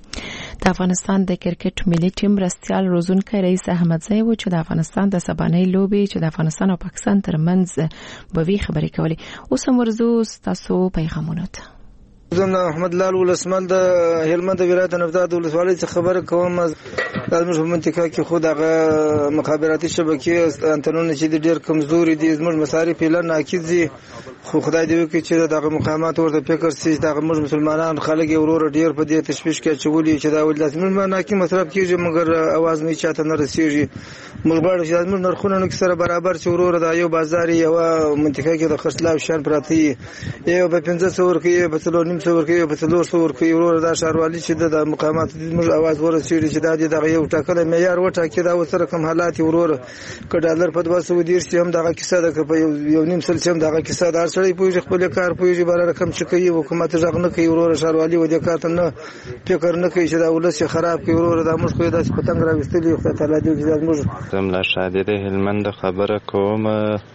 د افغانستان د کرکټ ملي ټیم مرستيال روزونکي رئیس احمدزي و چې د افغانستان د سبانۍ لوبې چې د افغانستان او پاکستان ترمنځ به وی خبرې کولې. اوس مرزو تاسو پیغامونه ته زمنا احمد لال ولسمل د هلمند ولایت نفداد ولسوالۍ څخه خبر کوم. زموږ په منطقه کې خو دغه مخابراتي شبکې انټرنټ چې ډېر کمزوري دي زموږ مصارف اعلان ناکید دي خو خدای دې وکړي چې دغه مقامات ورته فکر سي دغه موږ مسلمانان خلک ورور ډېر په دې تشویش کې چولي چې دا ول لازم نه کې مصرف کیږي مګر اواز نه چاته نه رسیږي. موږ غواړو چې موږ نرخونه نو سره برابر چې ورور دا یو بازار یو منطقه کې د خرڅلاو شان پراتی یو په پنځه سو ورکې په څلور نیم سو ورکې په څلور سو ورکې ورور دا شهروالي چې د مقامات موږ اواز ورسېږي چې دا دغه یو ټاکل معیار وټاکي دا وسره کوم حالات ورور ک ډالر په دوه سو ډیر سي هم دغه کیسه ده په یو نیم سل سم دغه کیسه دار سړی پوي خپل کار پوي بار رقم چې کوي حکومت ځغ نه کوي ورور شهروالي و د کار نه فکر نه کوي چې دا ولس خراب کوي ورور دا موږ خو داسې پتنګ راوستلی خو تعالی دې موږ زملا شادي د هلمند خبره کوم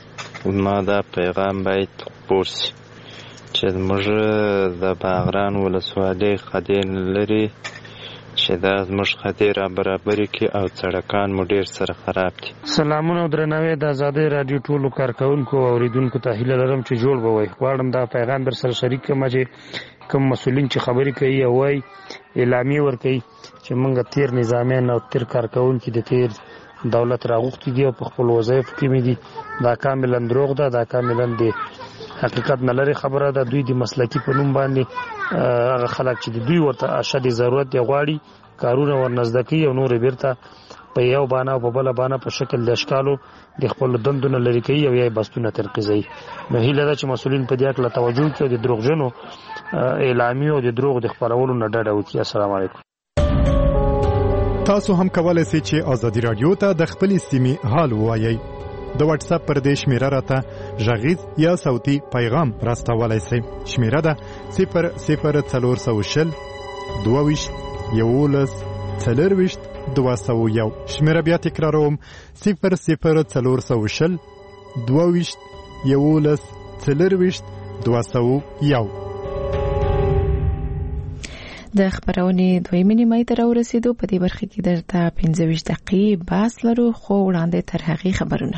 ما دا پیغام باید پورسي چې موږ د باغران ولسوالۍ خدین لري چې دا زموږ خدای را برابرې کې او سړکان مو ډېر سره خراب دي. سلامونه او درناوی د ازادۍ راډیو ټولو کارکونکو او اوریدونکو ته هیله لرم چې جوړ به وي. غواړم دا پیغام در سره شریک کړم چې کوم مسؤلین چې خبرې کوي او وايي اعلامیه ورکوي چې موږ تیر نظامیان او تیر کارکونکي د تیر دولت راغوښتي دي او په خپل وظایفو کې مې دي دا کاملا دروغ ده دا کاملا د حقیقت نه لري خبره ده. دوی د مسلکي په نوم باندې هغه خلک چې د دوی ورته اشد ضرورت دی غواړي کارونه ورنزده کوي او نور بیرته په یو باندې او په بل باندې په شکل د اشکالو د خپل دندونه لري کوي او یې بستونه تنقیزي. نو هیله ده چې مسؤلین په دې اړه توجه کوي او د دروغجنو اعلامیو او د دروغ د خبرولو نه ډډه وکړي. السلام علیکم. تاسو هم کولای شئ چې ازادي رادیو ته د خپل سیمې حال ووایي. د واتس اپ پر دې شمیره راته غږیز یا صوتي پیغام راستولای شئ. شمیره ده صفر صفر څلور سوه شل دوه ویشت یولس څلور ویشت دوه سوه یو. شمیره بیا تکراروم صفر صفر څلور سوه شل دوه ویشت یولس څلور ویشت دوه سوه یو. د خبرونې دویمې نیمایي ته راورسېدو. په دې برخه کې درته پنځه ویشت دقیقې بحث لرو، خو وړاندې تر هغې خبرونه.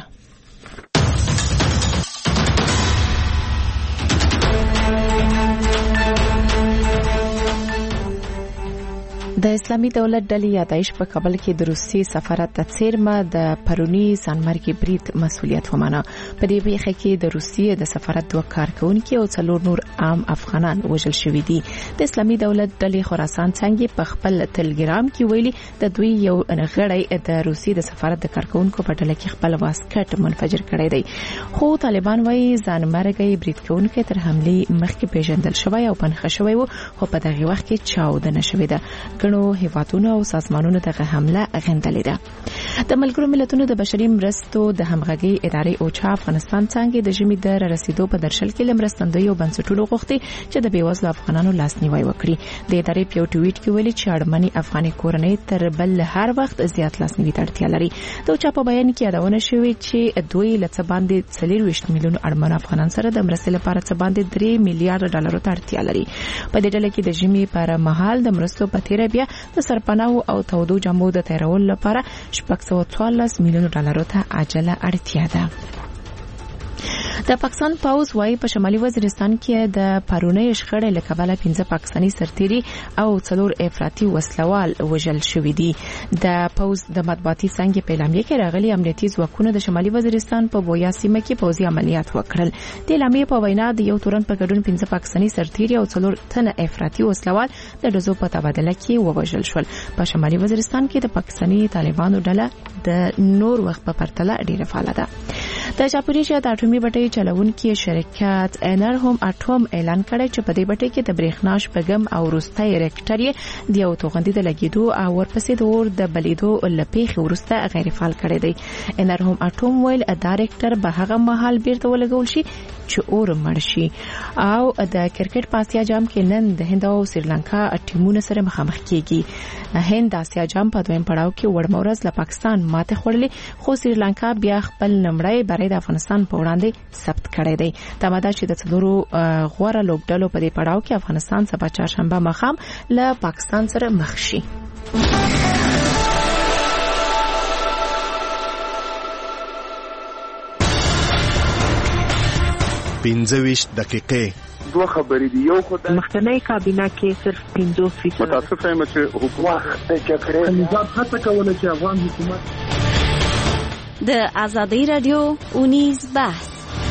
د اسلامي دولت ډلې یادایش په کابل کې د روسي سفارت د څیرمه د پرونی ځانمرګي برید مسؤلیت ومانه. په دې پیښه کې د روسي د سفارت دوه کارکونکي او څلور نور عام افغانان وژل شوي دي. د اسلامي دولت ډلې خراسان څنګه په خپل ټلګرام کې ویلي د دوی یو غړی د روسي د سفارت د کارکونکو په ډله کې خپل واسکټ منفجر کړی دی، خو طالبان وايي ځانمرګي برید کوونکي تر حمله مخکې پیژندل شوی او پنهخه شوی وو، خو په دغه وخت کې چاودنه شوې ده. ګڼو هیوادونو او سازمانونو دغه حمله غندلې ده. د ملګرو ملتونو د بشري مرستو د همغږي ادارې اوچا افغانستان څنګه د ژمي د رسیدو په درشل کې لمرستندوی او بنسټونو غوښتي چې د بیوزلو افغانانو لاسنیوي وکړي. د ادارې په ټویټ کې ویلي چې اړمنې افغاني کورنۍ تر بل هر وخت زیات لاسنیوي ته اړتیا لري. د اوچا په بیان کې یادونه شوې چې دوی لڅ باندې څلور ویشت میلیون اړمن افغانان سره د مرستې لپاره څ باندې درې میلیارډ ډالر ته اړتیا لري. په دې ډله کې د ژمي پر مهال د مرستو په تیر بیا د سرپناه او تودو جامو د تیرول لپاره شپږ سوه څوارلس میلیون ډالر ته عاجله اړتیا ده. د پاکستان پوز وايي په شمالي وزیرستان کې د پرونی شخړې له کبله پنځه پاکستاني سرتیري او څلور افراطي وسلوال وژل شوي دي. د پوز د مطبوعاتي څنګه په اعلامیه کې راغلي امنیتي ځواکونه د شمالي وزیرستان په بویا سیمه کې پوزي عملیات وکړل. د اعلامیه په وینا د یو تورن په ګډون پنځه پاکستاني سرتیري او څلور تنه افراطي وسلوال د ډزو په تبادله کې ووژل شول. په شمالي وزیرستان کې د پاکستاني طالبانو ډله د نور وخت په پرتله ډیره فعال ده. د چاپریشیا د اټومي بټۍ چلونکي شرکت انرهم اټوم اعلان کړی چې په دې بټۍ کې د برېښنا شپږم او وروستی ریاکټر یې د یو توغندي د لګیدو او ورپسې د اور د بلیدو لپیخ وروسته غیر فعال کړی دی. انرهم اټوم ویل دا ریاکټر به هغه مهال بیرته ولګول شي چې اور مړ شي. او د کرکټ په اسیا جام کې نن د هند او سریلانکا ټیمونو سره مخامخ کیږي. هند د اسیا جام په دویم پړاو کې وړمورز له پاکستان ماته خوړلې، خو سریلانکا بیا خپل نمړی بری د افغانستان په وړاندې ثبت کړی دی. تماده چې د څلورو غوړه لوبډلو په دې پړاو کې افغانستان سبا چهارشنبه ماښام له پاکستان سره مخ شي. پنځه ویشت دقیقې دوه خبرې دي. یو خو د مخکنی کابینه کې صرف پنځوس فیصد متاسفه یم چې حکومت د جګړې نظام هڅه کوله چې افغان حکومت د ازادي رادیو اونیز بحث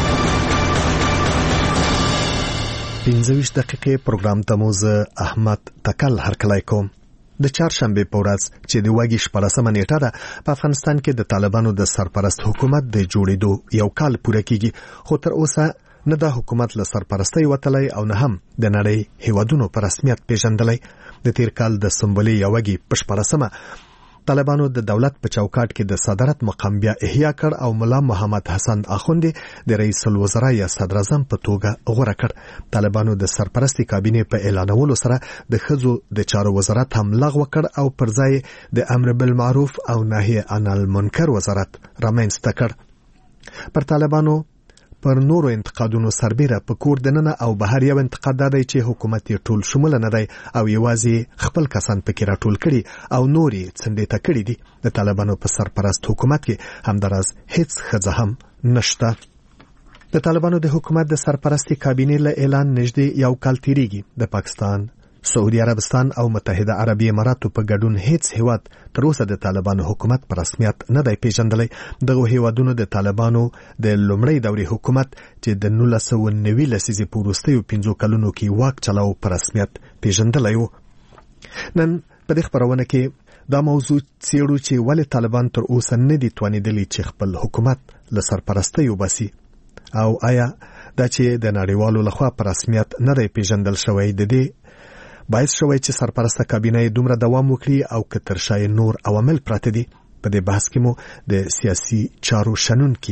پنځه ویشت دقیقې پروګرام ته مو زه احمد تکل هرکلی کوم. د چهارشنبه په ورځ چې د واګي شپږمه نیټه ده په افغانستان کې د طالبانو د سرپرست حکومت د جوړېدو یو کال پوره کیږي، خو تر اوسه نه د حکومت له سرپرستۍ وتلی او نه هم د نړۍ هیوادونو په رسمیت پیژندلی. د تیر کال د سنبلې یو واګي په شپږمه طالبانو د دولت په چوکاټ کې د صدارت مقام بیا احیا کړ او ملا محمد حسن اخوندی د رئیس الوزرا یا صدر اعظم په توګه غوړه کړ. طالبانو د سرپرستی کابینې په اعلانولو سره د ښځو د چارو وزارت هم لغوه کړ او پر ځای د امر بالمعروف او نهي عن المنکر وزارت رامنځته کړ. پر طالبانو پر نورو انتقادونو سربېره په کور دننه او بهر یو انتقاد دی چې حکومت یې ټول شموله نه دی او یوازې خپل کسان پکې راټول کړي او نوري څنډې ته کړي دي. د طالبانو په سرپرست حکومت کې همداراز هیڅ ښځه هم نشته. د طالبانو د حکومت د سرپرستی کابینې له اعلان نږدې یو کال تیریږي. د پاکستان، سعودي عربستان او متحده عربي اماراتو په ګډون هیڅ هیواد تر اوسه د طالبانو حکومت په رسمیت نه دی پیژندلی. دغه هیوادونو د طالبانو د لومړۍ دورې حکومت چې د نولس سوه نوي لسیزې په وروستیو پنځو کلونو کې واک چلاو په رسمیت پیژندلی و. نن په دې خپرونه کې دا موضوع څیړو چې ولې طالبان تر اوسه نه دي توانېدلي چې خپل حکومت له سرپرستۍ وباسي او آیا دا چې د نړیوالو لخوا په رسمیت نه دی پیژندل شوی د دې باعث شوی چې سرپرسته کابینه دومره دوام وکړي او که تر شا نور عوامل پراته دي. په دې بحث کې مو د سیاسي چارو شنونکي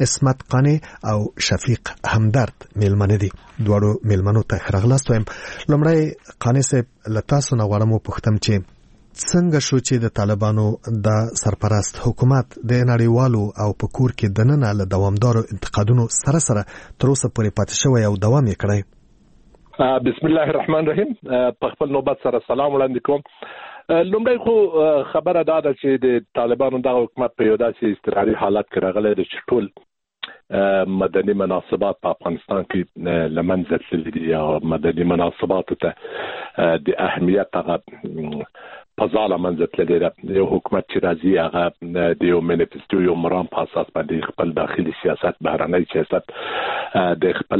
اسمت قانی او شفیق همدرد میلمنه دي. دواړو میلمنو ته خراغلاست وایم. لومړی قانی صاحب لتاسو نه غواړم وپوښتم چې څنګه شو چې د طالبانو د سرپرست حکومت د نړیوالو او په کور کې دننه له دوامدارو انتقادونو سره سره تر اوسه پورې پاتې شوی او دوام یې کړی؟ بسم الله الرحمن الرحیم. په خپل نوبت سره سلام وړاندې کوم. لومړی خو خبره دا ده چې د طالبانو د حکومت په یو داسې اضطراري حالت کې راغلی دی چې ټول مدني مناسبات په افغانستان کې له منځه تللي دي او مدني مناسباتو ته د اهمیت هغه فضا له منځه تللې ده. یو حکومت چې راځي هغه د یو منیفیسټو یو مرام په اساس باندې خپل داخلي سیاست بهرنی سیاست د خپل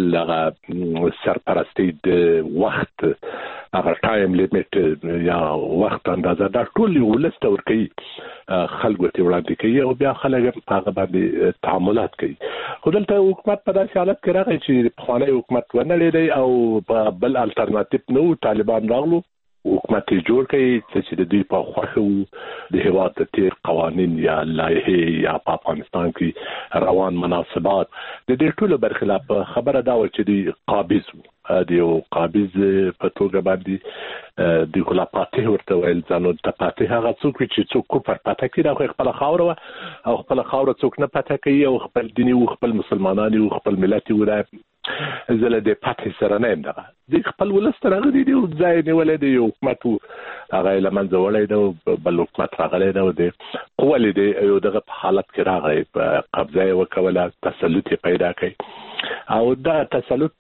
سرپرستی د وخت هغه ټایم لیمیټ یا وخت اندازه دا ټول یو لسته ورکوي خلکو ته وړاندې کوي او بیا خلک په هغه باندې تعاملات کوي. خو دلته حکومت په داسې حالت کې راغی چې پخوانی حکومت ونه لیدی او بل الټرناتیو نو طالبان راغلو حکومت جوړ کړي چې د دوی په خوښه د هیواد تیر قوانین یا لایحې یا په افغانستان کې روان مناسبات د دې ټولو برخلاف خبره دا و چې دوی قابض د یو قابض په توګه باندې د خلافاتي ورته ویل ځانو ته پاتې هغه څوک چې څوک پر پاتې کړي دا خپل خاور او خپل خاور څوک نه پاتې کوي او خپل دیني او خپل مسلمانان او خپل ملت ودا زله د پاتې سره نه انده د خپل ولست راغلي دی او ځای نیولې دی یو حکومت هغه لمن زولې دی بل حکومت راغلی دی د قوالې دی یو دغه په حالت کې راغی په قبضه وکوله تسلط پیدا کړي او دا تسلط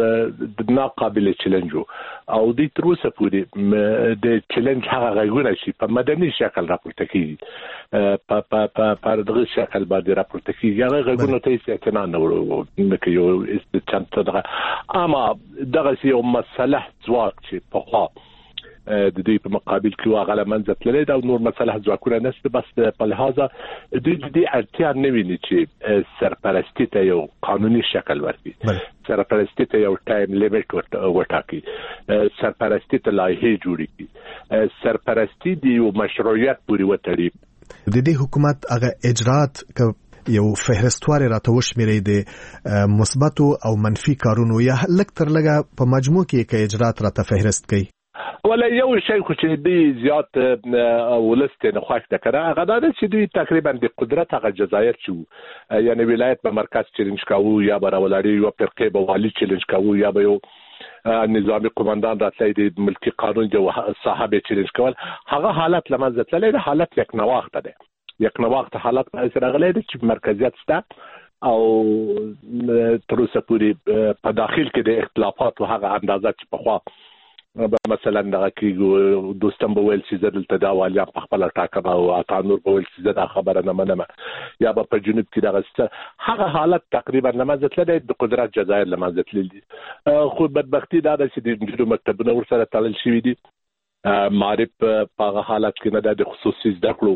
د ناقابل چیلنج او د تروسه پورې د چیلنج هغه غوونه شي په مدني شکل راپورته کیږي په په په دغه شکل باندې راپورته کیږي هغه غوونه ته استثنا نه ورو یو استثنا دغه اما دغه یو مسله ځواک چې په خوا د دې په مقابل کې واغله منځ تللی دا نور مسله ځواکونه نشته بس په لحاظه د دې اړتیا نه ویني چې سرپرستی ته یو قانوني شکل ورکړي سرپرستی ته یو ټایم لیمیټ وټاکي سرپرستی ته لایحې جوړې کړي سرپرستی د یو مشروعیت پورې وتړي. د دې حکومت هغه اجرات ک یو فهرستوار راته وشمیري د مثبت او منفي کارونو یا لک تر لګه په مجموع کې کې اجرات راته فهرست کړي. ولا یو شی خو چې دی زیات ولسته نه خوښ ده کړه هغه دا چې دوی تقریبا د قدرت هغه جزایر شو یعنی ولایت په مرکز چیلنج کاوه یا براولاری یو فرقه به والی چیلنج کاوه یا به یو نظامی قومندان راتلای د ملکی قانون جو صاحب چیلنج کول هغه حالت لمنځه تللی حالت یک نواخت ده یک نواخت حالت په راغلی چې مرکزیت شته او تر اوسه پورې په داخل کې د اختلافات او هغه اندازه چې په خوا مثلا دغه کې دوستم به ویل چې زدل تداوالیا په خپل ټاکه او اتانور به ویل چې زدا خبره نه منم یا په جنوب کې دغه هغه حالت تقریبا لمازت لري د قدرت جزایر لمازت لري خو بدبختی دا چې د جنوب مکتبونه ورسره تړل شوی دي معرف په حالت کې نه د خصوصي زده کړو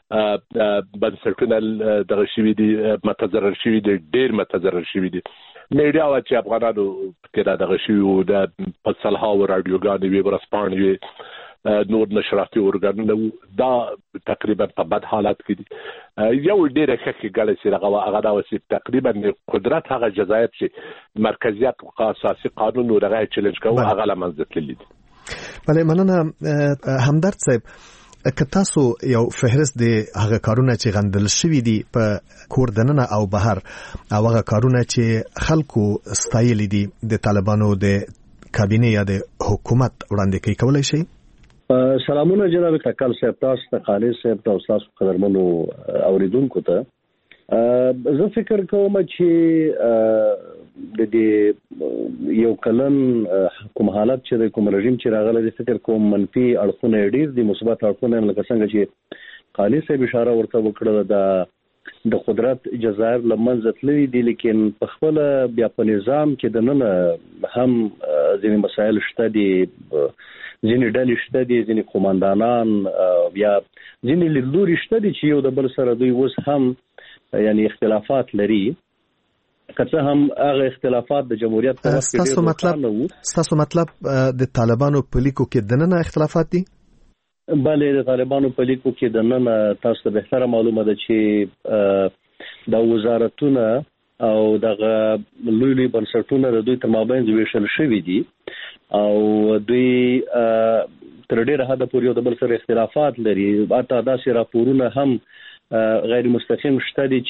بنسټونه دغه شوی دي متضرر شوی دي ډیر متضرر شوی دي میډیا او چې افغانانو کې دا دغه شوی او د پسلها او رادیوګانې وی ورسپان وی نور نشراتي اورګانونه دا تقریبا په بد حالت کې دي یو ډیره ښه ګړې چې هغه هغه دا وسی تقریبا قدرت هغه جزایت چې مرکزیت او اساسي قانون او دغه چیلنج کوي هغه لمنځه تللی دي. بله مننه همدرد صاحب که تاسو یو فهرست دی هغه کارونه چې غندل شوی دي په کور دننه او بهر او هغه کارونه چې خلکو ستایلی دي د طالبانو د کابینه یا د حکومت وړاندې کوي کولای شي؟ سلامونه جناب تکل صاحب تاسو ته خالص صاحب تاسو تاسو قدرمنو اوریدونکو ته زه فکر کوم چې د دې یو کلن کوم حالت چې د کوم رژیم چې راغلی د فکر کوم منفي اړخونه ډیر دي مثبت اړخونه لکه څنګه چې خالص صاحب اشاره ورته وکړه د د قدرت جزایر لمنځه تللی دي لیکن په خپل بیا په نظام کې د نن هم ځینې مسایل شته دي ځینې ډلې شته دي ځینې قومندانان یا ځینې لیدلوري شته دي چې یو د بل سره دوی اوس هم یعنی اختلافات لري که هم هغه اختلافات د جمهوریت په وخت کې ستاسو مطلب ستاسو مطلب د طالبانو په لیکو کې دننه اختلافات دي؟ بله د طالبانو په لیکو کې دننه تاسو ته بهتره معلومه ده چې د وزارتونه او دغه لوی لوی بنسټونه د دوی تر مابین ویشل شوی دي او دوی تر ډیره حد پورې د بل سره اختلافات لري. اته داسې راپورونه هم غیر مستقیم شته دي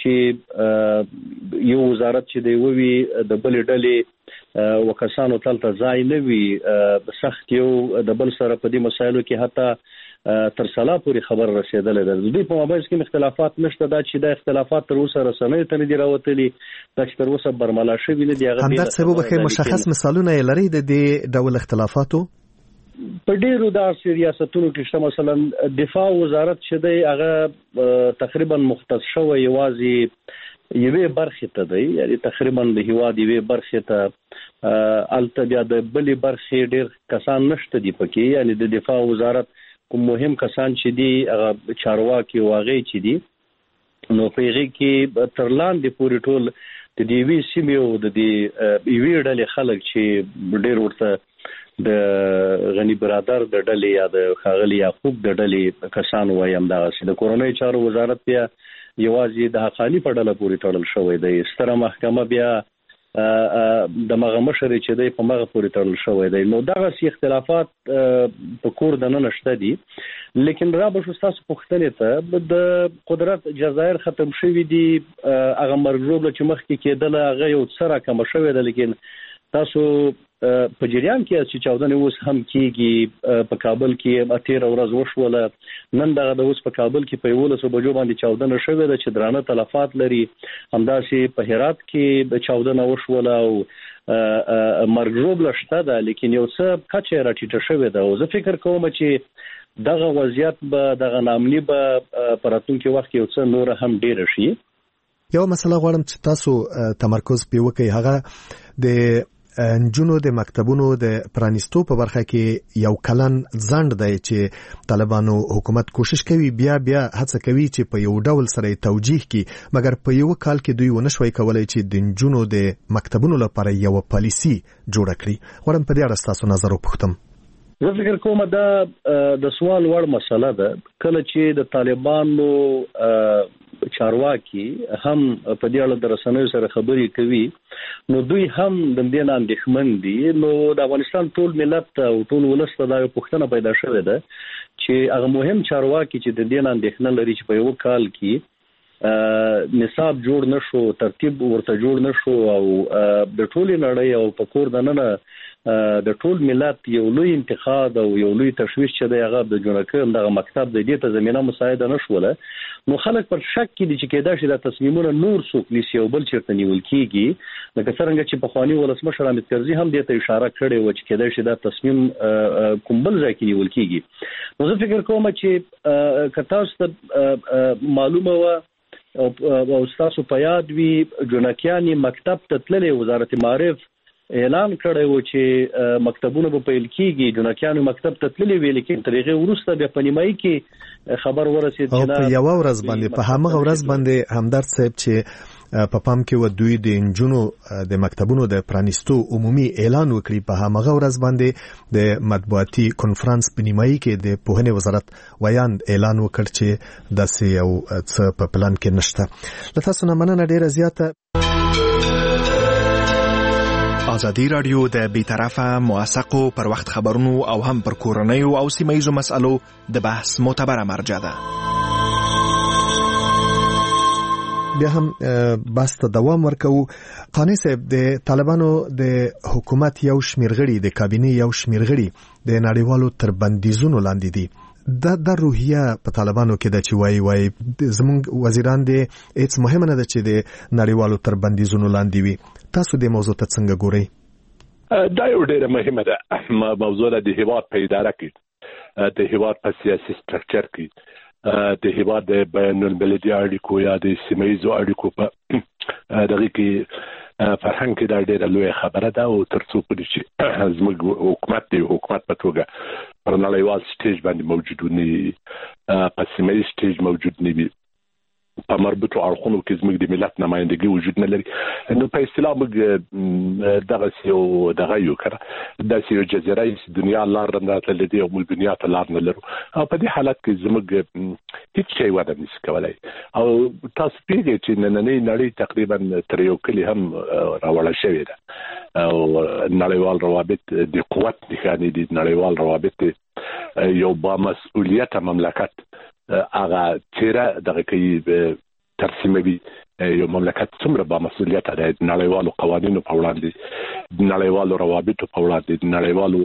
چې یو وزارت چې دی وی د بل ډلې وکسانو تلته ځای نه وي سخت یو د بل سره په دې مسایلو کې حتی تر سلا پورې خبر رسیدل ده. دوی په مابین کې اختلافات نشته دا چې د اختلافات تر اوسه رسنۍ ته نه دی راوتلي دا چې تر اوسه برملا شوی نه دی. هغه همدغه سبب خې مشخص مثالونه لري د دې ډول اختلافاتو په ډیرو داسې ریاستونو کې شته. مثلا دفاع وزارت چې دی هغه تقریبا مختص شوی یوازې یوې برخې ته دی یعنی تقریبا د هیواد یوې برخې ته الته بیا د بلې برخې ډیر کسان نشته دي پکې یعنی د دفاع وزارت کوم مهم کسان چې دي هغه چارواکي واغې چې دي نو په هغه کې تر لاندې پورې ټول د دې وی سیمې او د دې یوې ډلې خلک چې ډیر ورته د غنی برادر د ډلې یا د خاغلی یعقوب د ډلې کسان وایم دا چې د کورونی چارو وزارت بیا یوازې د حقانی په ډله پورې تړل شوی دی. ستره محکمه بیا د مغه مشر چې دی په مغه پورې تړل شوی دی. نو دغه سي اختلافات په کور د نه نشته دي لیکن را به شو تاسو پوښتنه ته د قدرت جزایر ختم شوی دی هغه مرګ چې مخکې کېدل هغه یو څه کم شوی دی لیکن تاسو په جریان کې چې چاودنه اوس هم کېږي په کابل کې اتیر ورځ وشوله نن دغه د اوس په کابل کې په یولسو بجو باندې چاودنه شوې ده چې درانه تلفات لري. همداسې په هرات کې د چاودنه وشوله او مرګ ژوبله شته ده لیکن یو څه کچه راټیټه شوې ده او زه فکر کوم چې دغه وضعیت به دغه نامني به په راتلونکي وخت کې یو څه نور هم ډیره شي. یو مسله غواړم چې تاسو تمرکز پې وکړئ هغه د نجونو د مکتبونو د پرانیستو په برخه کې یو کلن ځند دی چې طالبانو حکومت کوشش کوي بیا بیا هڅه کوي چې په یو ډول سره توجیه کړي مګر په یو کال کې دوی ونه شوي کولای چې د نجونو د مکتبونو لپاره یو پالیسی جوړ کړي. غواړم په دې اړه تاسو نظر وپوښتم. زه فکر کوم دا د سوال وړ مسله ده کله چې د طالبانو چارواکي هم په دې اړه د رسنیو سره خبرې کوي نو دوی هم د دې نه اندېښمن دي. نو د افغانستان ټول ملت او ټول ولس ته دا یو پوښتنه پیدا شوې ده چې هغه مهم چارواکي چې د دې نه اندېښنه لري چې په یو کال کې نصاب جوړ نشو ترتیب ورته جوړ نشو او د ټول نړۍ او په کور دننه د ټول ملت یو لوی انتقاد او یو لوی تشویش چې د هغه د جنکم دغه مکتب د دې ته زمينه مساعده نشوله نو خلک پر شک کې دي چې کېدا شي د تصمیمونو نور څوک لیسي او بل چیرته نیول کیږي لکه څنګه چې په خواني ولسمشر حامد کرزي هم دې ته اشاره کړې و چې کېدا شي د تصمیم کوم بل ځای کې نیول کیږي. نو زه فکر کوم چې کته ست معلومه و او تاسو په یاد وی جنکیانی مکتب ته تللې وزارت معارف اعلان کړی و چې مکتبونه به پیل کیږي جنکیانو مکتب ته تللې وی لیکن طریقې ورسته بیا په نیمای کې خبر ورسید چې په یو ورځ باندې په هغه ورځ باندې همدرد صاحب چې په پام کې و دوی د انجونو د مکتبونو د پرانیستو عمومي اعلان وکړي په هغه ورځ باندې د مطبوعاتي کانفرنس په نیمای کې د پوهنې وزارت ویان اعلان وکړ چې داسې یو څه په پلان کې نشته. له تاسو نه مننه ډیره زیاته. ازادي رادیو د بیطرفه موثقو پر وخت خبرونو او هم پر کورنیو او سیمایزو مسالو د بحث معتبره مرجع ده. بیا هم بحث ته دوام ورکو. قانی صاحب د طالبانو د حکومت یو شمیرغړي د کابینه یو شمیرغړي د نړیوالو تر بندیزونو لاندې دي. دا د روحیه په طالبانو کې د چې وای وای زمونږ وزیران دي هیڅ مهمه نه ده چې د نړیوالو تر بندیزونو لاندې وي. تاسو د موضوع ته څنګه ګورئ؟ دا یو ډېره مهمه ده موضوع د هیواد په اداره کې د هیواد په سیاسي سټرکچر کې د هیواد د بین المللي اړیکو یا د سیمایي اړیکو په دغه کې فرهنګ کې دا ډېره لوی خبره ده او ترڅو پدې چې زموږ حکومت دی حکومت په توګه پر نړیوال سټیج باندې موجود نه په سیمایي سټیج موجود نه وي په مربوطو اړخونو کې زموږ د ملت نمائندګي وجود نه لري. نو په اصطلاح موږ دغه یو دغه یو کړه د یو جزیره دنیا لار نه تللی او موږ دنیا ته لار نه لرو او په دې حالت کې زموږ هیڅ شی ودا نشي کولای. او تاسو پیږئ چې نننۍ نړۍ تقریبا تر یو کلی هم راوړل شوې ده او نړیوال روابط د قوت نښانې دي. نړیوال روابط یو با مسؤلیت مملکت هغه چیرې دغه کې ترسیموي یو مملکت څومره با مسؤلیت لري نړیوالو قوانینو په وړاندې نړیوالو روابطو په وړاندې نړیوالو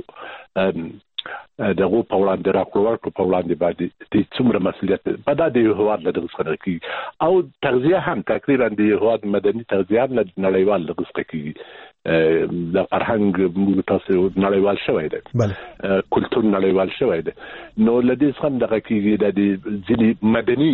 دغه په وړاندې راکړورکو په وړاندې باندې د څومره مسؤلیت په دا د هواد له دغه کی او تغذیه هم تقریبا د هواد مدني تغذیه هم نړیوال دغه کی د فرهنګ موږ تاسو نړیوال شوی دی بله کلتور نړیوال شوی دی. نو لدې څخه دغه کیږي د ځینی مدني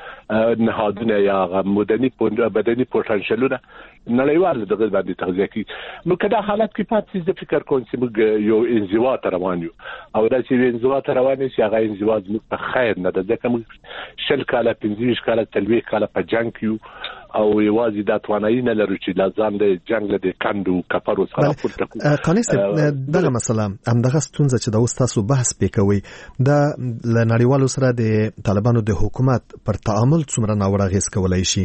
نهادونه یا مدني بدني پوتنشلونه نړیوال دغه باندې تغذیه کی. نو کدا حالت کې پاتې د فکر کوم چې موږ یو انزوا تر روان یو او دا چې انزوا تر روان شي هغه انزوا زموږ په خیر نه ده ځکه موږ شل کاله پنځه کاله تلوي کاله په جنگ یو او یوازې د توانایي نه لرو چې لازم د جنگ له کندو کفرو سره پورته کوو. قانیس دغه مسله هم دغه ستونزه چې د اوستاسو بحث پکوي د نړیوالو سره د طالبانو د حکومت پر تعامل څومره ناوړه غیس کولای شي.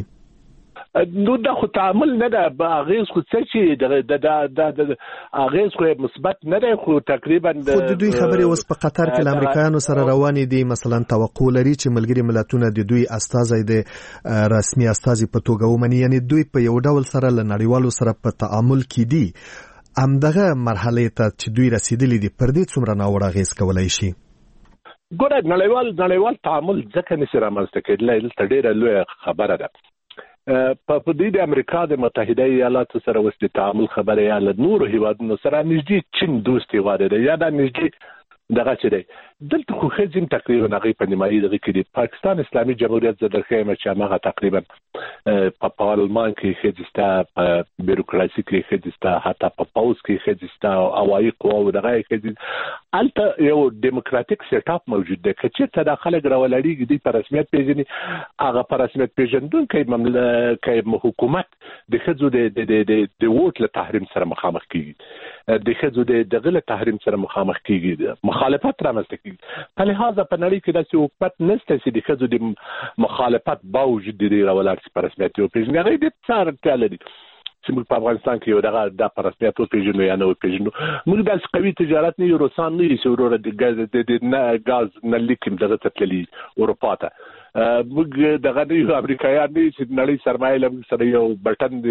نو دا خو تعامل نه ده اغیز خو څه چې د د د اغیز خو مثبت نه ده خو تقریبا د دوی خبرې اوس په قطر کې د امریکایانو سره روانې دي مثلا توقع لري چې ملګری ملتونه د دوی استازي د رسمي استازي په توګه ومني یعنی دوی په یو ډول سره له نړیوالو سره په تعامل کې دي همدغه مرحله ته چې دوی رسیدلي دي پر دې څومره ناوړه غیز کولای شي. ګوره نړیوال نړیوال تعامل ځکه نشي رامنځته کېدلای دلته ډیره لویه خبره ده. په دې د امریکا د متحده ایالاتو سره وسته تعامل خبره یا له نورو هیوادونو سره نږدې چین دوستي غواړي ده یا د نږدې دغه چې دی دلته خو خځین تقریبا هغه په نیمایي دغه کې د پاکستان اسلامي جمهوریت د درخه چې هغه تقریبا په پارلمان کې خځستا په بیروکراسي کې خځستا حتی په پاوس کې خځستا اوایي قوه دغه کې الته یو دیموکراتیک سیټ اپ موجود دی چې ته داخله ګرولړي د په رسمیت پیژني هغه په رسمیت پیژندونکو مملکت حکومت د خځو د د د ووټ له تحریم سره مخامخ کیږي د خځو د دغه له تحریم سره مخامخ کیږي مخالفت رامنځته کیږي. په لحاظه په نړۍ کې د حکومت نشته چې د خځو د مخالفت باوجود د ولر په رسمیت یو پیژني هغه د څار تعالی چې موږ په افغانستان کې یو دغه د پرسمیت او پیژنو یا نو پیژنو موږ د قوي تجارت نه یو روسان نه یو ورور د غاز د غاز نه لیکم دغه تتللی اروپا ته موږ دغه د امریکایان نه چې نړۍ سرمایه لم سره یو بټن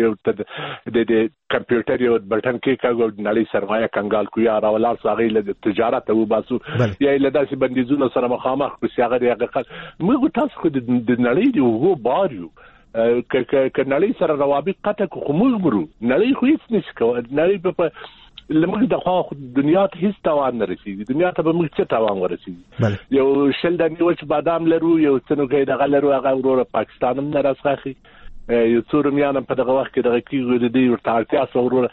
د د کمپیوټر یو بټن کې کاغو نړۍ سرمایه کنګال کو یا راولار ساغې له تجارت او باسو یا له داسې بندیزونو سره مخامخ کو سیاغه د موږ تاسو خو د نړۍ دی وګو باریو ک ک نړۍ سره روابط قطع کو موږ ګرو نړۍ خو هیڅ نشي کوي نړۍ په لمغه د خو دنیا ته هیڅ توان نه رسیږي دنیا ته به موږ څه توان ورسیږي یو شل د نیوچ بادام لرو یو څنو کې دغه لرو هغه ورور پاکستان هم نه راځي یو څور میانم په دغه وخت کې دغه کیږي د دې ورته اړتیا څورور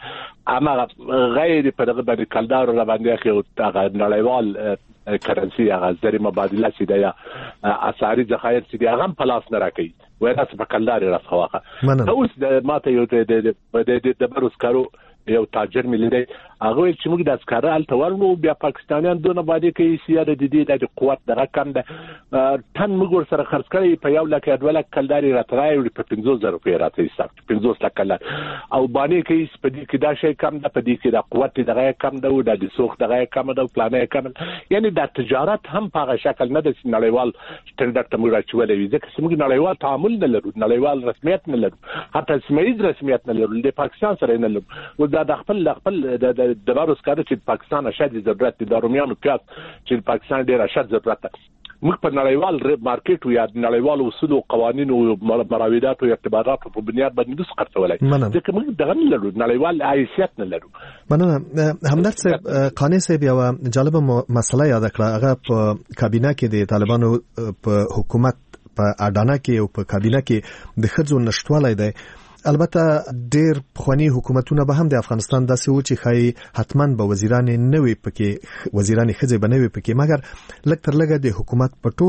اما غیر په دغه باندې کلدار را باندې کې دغه نړیوال کرنسي هغه زری مبادله سي د اساري ذخایر چې هغه په لاس نه راکې وای تاسو په کلدار راځه اوس د ماته یو د د د بروسکارو یو تاجر ملي هغه چې موږ د اسکاره ال تورنو بیا پاکستانیان دونه باندې کې سیاده د دې د قوت دغه کم ده تن موږ سره خرڅ کړی په یو لکه ډول کلداري راترای په پنځوس زره روپیا راځي حساب پنځوس لک کلدار او باندې کې په دې کې دا شی کم ده په دې کې د قوت دغه کم ده او د سوخ دغه کم ده او پلانې کم یعنی د تجارت هم په هغه شکل نه د نړیوال سټنډرډ ته موږ راچولې ځکه چې موږ نړیوال تعامل نه لرو نړیوال رسمیت نه لرو حتی سیمایي رسمیت نه لرو د پاکستان سره نه لرو او دا د خپل خپل د د بارو سکاره چې پاکستان اشد ضرورت د رومیانو پیاز چې پاکستان ډیر اشد ضرورت موږ په نړیوال مارکیټ او یا نړیوال اصول او قوانين او مراودات او ارتباطات په بنیاد باندې د خرڅولای ځکه موږ دغه نه لرو نړیوال حیثیت نه لرو. مننه همدرد صاحب قانی صاحب یو جالب مسله یاد کړه هغه په کابینه کې د طالبانو په حکومت په اډانه کې او په کابینه کې د خځو نشټوالای دی البته ډیر خواني حکومتونه به هم د افغانستان داسې و چې خای حتما به وزیران نوي پکې وزیران خځې بنوي پکې مګر لکه تر لګه د حکومت په ټوله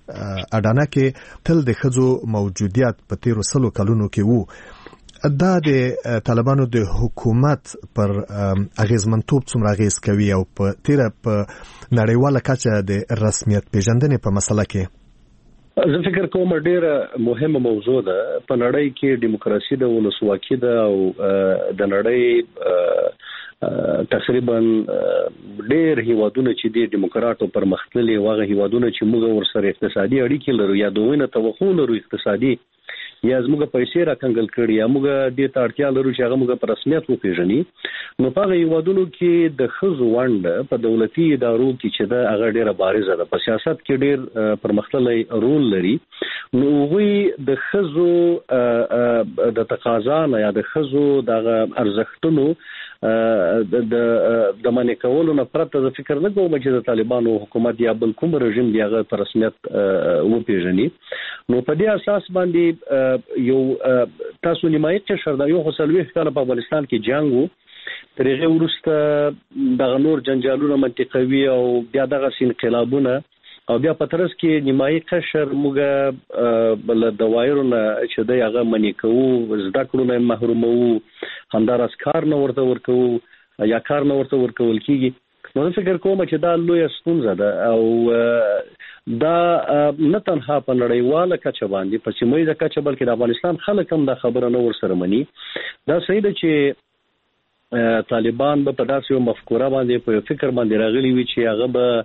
اډانه کې تل د ښځو موجودیت په تیرو سلو کلونو کې وو. دا د طالبانو د حکومت پر اغیزمنتوب څومره اغیز کوي او په تیره په نړیواله کچه د رسمیت پیژندنې په مسله کې؟ زه فکر کوم ډیره مهمه موضوع ده. په نړۍ کې دیموکراسي د ولسواکي ده او د نړۍ تقریبا ډیر هیوادونه چې د دیموکراتو پرمختللي واغه هیوادونه چې موږ ورسره اقتصادي اړیکې لرو یا دوینه توقع لرو اقتصادي یا زموږ پیسې راکنګل کړي یا موږ د تاړتیا لرو چې هغه موږ په رسمیت وپیژني، نو په هیوادونو کې د ښځو ونډه په دولتي ادارو کې چې دا هغه ډیره بارزه ده. په سیاست کې ډیر پرمختللی رول لري. نو وی د ښځو د تقاضا نه یا د ښځو د ارزښتونو د د منې کولو نه پرته زه فکر نه کوم چې د طالبانو حکومت یا بل کوم رژیم دی هغه په رسمیت وپیژني. نو په دې اساس باندې یو تاسو نیمایي قشر دا یو خصلوي کال په افغانستان کې جنگ وو، تر هغه وروسته د نور جنجالونو منطقوي او بیا دغه انقلابونه او بیا په ترڅ کې نیمایي قشر موږ بل د وایرونه چې د هغه منې کوو، زده کړو نه محرومو، همدارس کار نه ورته ورکو یا کار نه ورته ورکول کیږي. نو فکر کوم چې دا لویه ستونزه ده او دا نه تنها په نړیواله کچه باندې په سیمه کچه بلکې د افغانستان خلک هم دا خبره نه ورسره مني. دا صحیح ده چې طالبان به په داسې یو مفکوره باندې په فکر باندې راغلي وي چې هغه به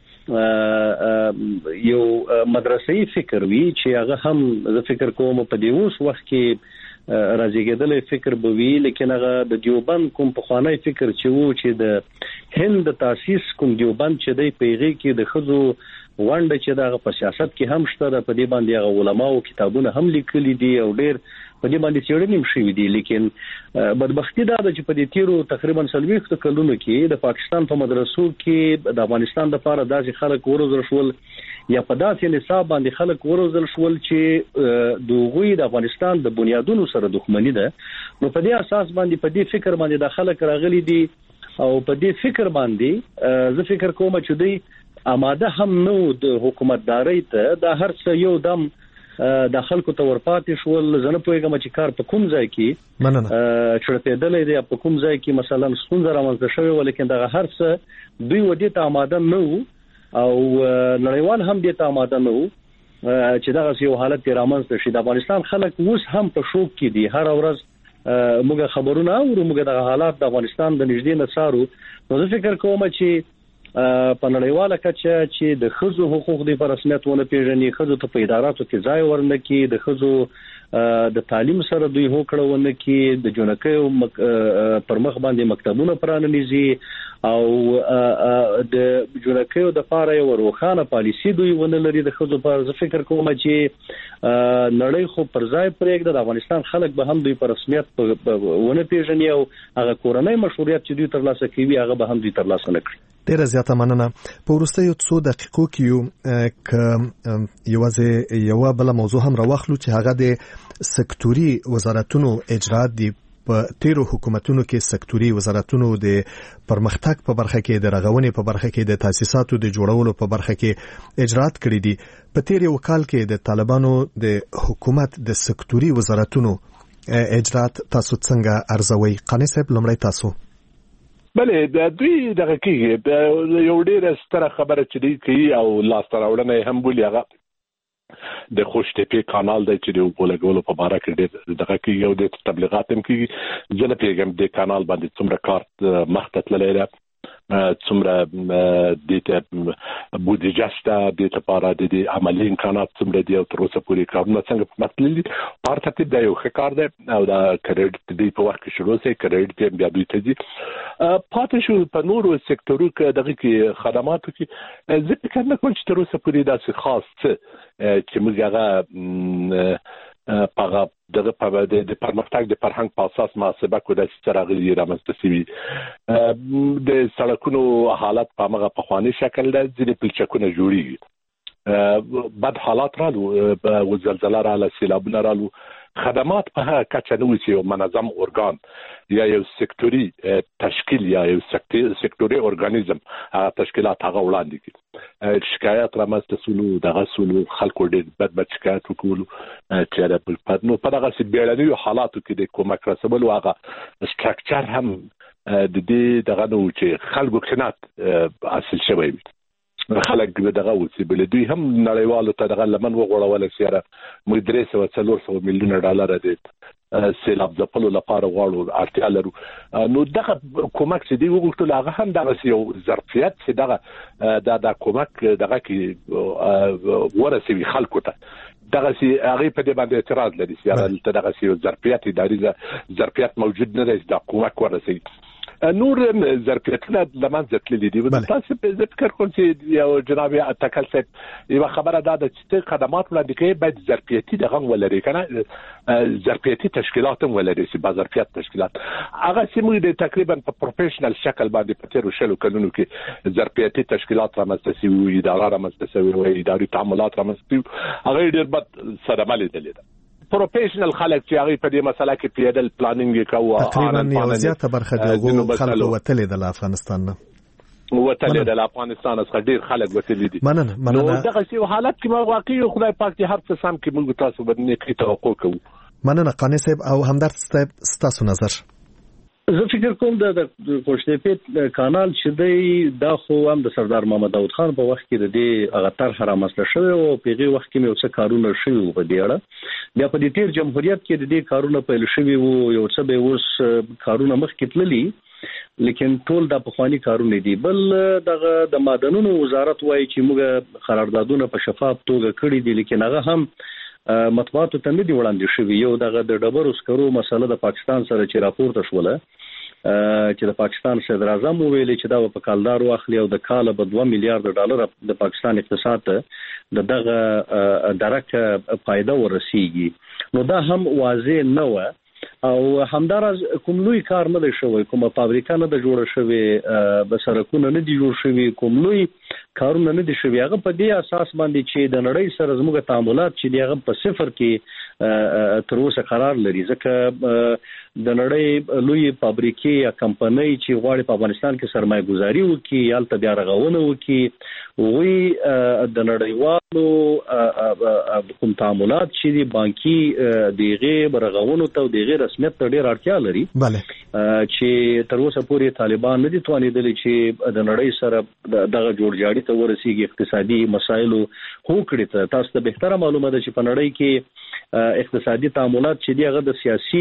یو مدرسې فکر وی چې هغه هم زه فکر کوم په دې اوس وخت کې راځيګدل فکر به وی، لیکن هغه د دیوبند کوم په خوانی فکر چې وو چې د هند تاسیس کوم دیوبند چې دی پیغي کې د خزو ونده چې دغه په سیاست کې هم شته، په دې باندې هغه علما او کتابونه هم لیکلي دي او ډېر په دې باندې څېړنې هم شوې دي. لیکن بدبختی دا ده چې په دې تیرو تقریبا څلوېښت کلونو کې د پاکستان په مدرسو کې د افغانستان لپاره داسې خلک وروزل شول یا په داسې نصاب باندې خلک وروزل شول چې دوی د افغانستان د بنیادونو سره دښمنی ده. نو په دې اساس باندې په دې فکر باندې د خلک راغلي دي او په دې فکر باندې زه فکر کوم چې دوی آماده هم نو د حکومتداري ته د هر څه یو دم د خلکو ته ورپاتې شول. زنه پوهیږم چې کار په کوم ځای کې مننه چړپېدلې دی، په کوم ځای کې مثلا ستونزه رامنځته شوې و، لیکن دغه هر څه دوی ودی ته آماده نه وو او نړیوال هم دې ته آماده نه وو چې دغه یو حالت رامنځته شي. د افغانستان خلک اوس هم په شوک کې دي، هر ورځ موږ خبرونه اورو، موږ د حالات د افغانستان د نږدې نه څارو. نو زه فکر کوم چې په نړیواله کچه چې د ښځو حقوق د په رسمیت ونه پیژني، ښځو ته په اداراتو کې ځای ورنکړي، د ښځو د تعلیم سره دوی هوکړه ونکړي، د جنکیو پر مخ باندې مکتبونه پرانیزي او د جنکیو د پاره یو روښانه پالیسی دوی ونه لري د ښځو پر. زه فکر کوم چې نړۍ خو پر ځای پرېږده، د افغانستان خلک به هم دوی په رسمیت ونه پیژني او هغه کورنۍ مشروعیت چې دوی ترلاسه کوي هغه به هم دوی ترلاسه نه کړي. ډیره زیاته مننه. په وروستیو څو دقیقو کې یو ک یوازې یو بل موضوع هم راوخلو چې هغه د سکتوري وزارتونو اجرات دي. په تیرو حکومتونو کې سکتوري وزارتونو د پرمختګ په برخه کې، د رغونې په برخه کې، د تاسیساتو د جوړولو په برخه کې اجرات کړي دي. په تیر یو کال کې د طالبانو د حکومت د سکتوري وزارتونو اجرات تاسو څنګه ارزوي؟ قانی صاحب لمړی تاسو. بله د دوی دغه کې یو ډېر ستره خبره چې دی کوي او لاسته راوړنه هم بولي هغه د خوشتپې کانال دی چې د اوبو لګولو په باره کې ډېر دغه کې یو د تبلیغات هم کېږي. زه نه پوهېږم د کانال باندې څومره کار مخته تللی ده، څومره د ته بودیجه شته، د ته لپاره د عملي امکانات څومره دي او تر اوسه پورې کارونه څنګه پرمختللي دي. په هر ترتیب دا یو ښه کار دی او دا کریډټ دی په وخت کې شروع شي، کریډټ بیا دوی ته ځي. پاتې شو په نورو سکتورو کې دغه کې خدماتو کې زه فکر نه کوم چې تر اوسه پورې داسې خاص څه چې موږ هغه پاغه دغه په د پرمختګ د فرهنګ په اساس محاسبه کو د سترغلي رامنځته شوي. د سړکونو حالت په هغه په خواني شکل د ځینې پلچکونه جوړیږي، بد حالات رالو، و زلزلہ رااله، سیلابونه رالو، خدمات په هغه کچه نه وي چې یو منظم ارګان یا یو سکتوري تشکیل یا یو سکتوري اورګانیزم هغه تشکیلات هغه وړاندې کړي شکایت رامنځته سولو دغه سولو خلکو ډېر بد بد شکایت وکولو چې د نو په دغه سي بیړنیو حالاتو کې د کومک رسول هغه سټراکچر هم د دې دغه نو چې خلکو خنات اصل شوی وي خلک دغه وسی بل دوی هم نړیوالو ته دغه لمن وغوړول سیاره موږ درې سوه څلور سوه میلیونه ډالر دي سیلاب ځپلو لپاره غواړو اړتیا لرو نو دغه کومک چې دی وغوښتل هغه هم دغه یو ظرفیت چې دغه دا د کومک دغه کې ورسوي خلکو ته دغه سي هغه په دې باندې اعتراض لري چې دغه سي ظرفیت اداري ظرفیت موجود نه دی د کومک ورسوي نور ظرفیتونه لمنځه تللي دي تاسو په ذکر کوم چې یو جناب اتکل صاحب یو خبره ده چې خدمات وړاندې کوي باید ظرفیتي دغه ولري کنه ظرفیتي تشکیلات هم ولري چې با ظرفیت تشکیلات هغه سیمه د تقریبا په پروفیشنل شکل باندې په تیر شلو کلونو کې ظرفیتي تشکیلات رامنځته شوي اداره رامنځته شوي او اداري تعاملات رامنځته هغه ډېر بد صدمه لیدلې ده پروفیشنل خلک چې هغه په دې مسله کې پیډل پلانینګ کوي تقریبا یو زیاته برخه د خلکو وتلې د افغانستان نه وتلې د افغانستان څخه ډیر خلک وتلې دي مننه مننه دغه څه حالت کې ما واقعي خدای پاک دې هر څه سم کې موږ تاسو باندې کې توقع کوو مننه قانی صاحب او همدرد صاحب ستاسو نظر زه فکر کوم د پښتنپیت کانال چې دی دا خو هم د سردار محمد داود خان په وخت کې د دې هغه طرح رامنځته شوی او په هغه وخت کې مې څه کارونه شوي په دې اړه بیا په دې تیر جمهوریت کې د دې کارونه پیل شوي وو یو څه به اوس کارونه مخکې تللي لیکن ټول د پخوانی کارونه دي بل دغه د معدنونو وزارت وایي چې موږ قراردادونه په شفاف توګه کړی دي لیکن هغه هم مطبوعاتو ته نه دی وړاندې شوی یو دغه د ډبرو سکرو مسله د پاکستان سره چې راپورته شوله چې د پاکستان صدر اعظم ویلي چې دا په کالدار واخلي او د کال په دوه میلیارډ ډالر د پاکستان اقتصاد ته د دغه درکه فائدہ ورسیږي نو دا هم واضح نه و او همدارز کوم لوی کار نه دی شوی کومه فابریکه نه د جوړ شوی به سرکونه نه دی جوړ شوی کوم لوی کارونه نه دي شوی هغه په دې اساس باندې چې د نړۍ سره زموږ تعاملات چې دی هغه په صفر کې تر اوسه قرار لري ځکه د نړۍ لوی فابریکې یا کمپنۍ چې غواړي په افغانستان کې سرمایه گذاري وکړي یا البته بیا رغونه وکړي وی د نړیوالو کوم تعاملات چې دی بانکي دغه رغونو ته دغه رسمیت ته ډیر اړتیا لري bale چې تر اوسه پورې طالبان نه دي توانیدل چې د نړۍ سره دغه جوړجاړي ته ورسیږي اقتصادي مسایلو هوکړي ته تاسو ته به معلومه ده چې په نړۍ کې اقتصادي تعاملات چې دی هغه د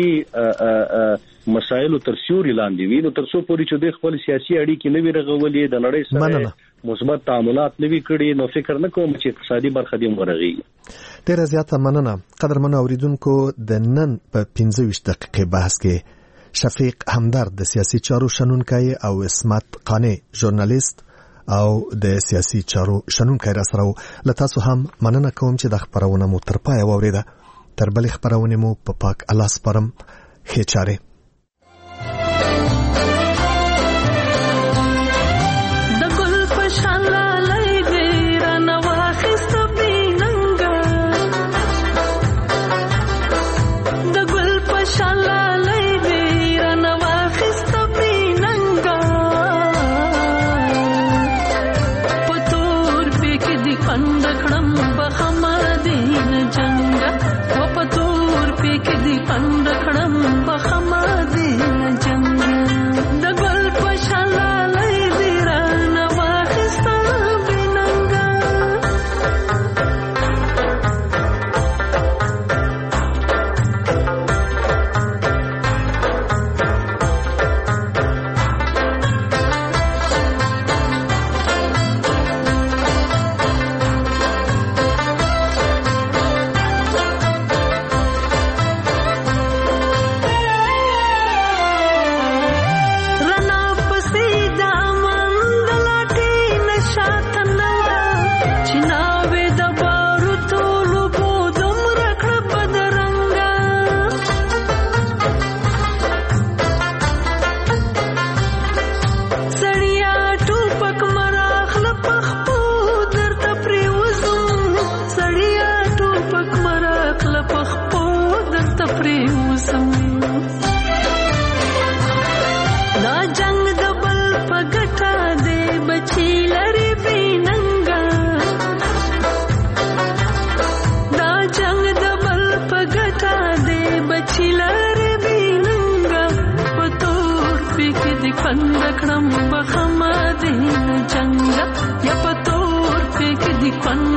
سیاسي مسایلو تر سیوري لاندې وي نو تر څو پورې چې د خپل سیاسي اړیکې نه وي رغولې د نړۍ سره مثبت تعاملات نه وي کړي نو فکر نه کوم چې اقتصادي برخه دې مرغي ډیر زیاته مننه قدرمن اوریدونکو د نن په پنځه ویشت دقیقې بحث کې شفیق همدرد د سیاسي چارو شنونکی او اسمت قانی ژورنالیست او د سیاسي چارو شنونکی را سره له تاسو هم مننه کوم چې د خبرونه مو تر پای واوریده تر بلې خبرونه مو په پاک الله سپارم ښه چاره پندکړم په خما بند کړم بخمه دې جنگ یا پتور پک دی کن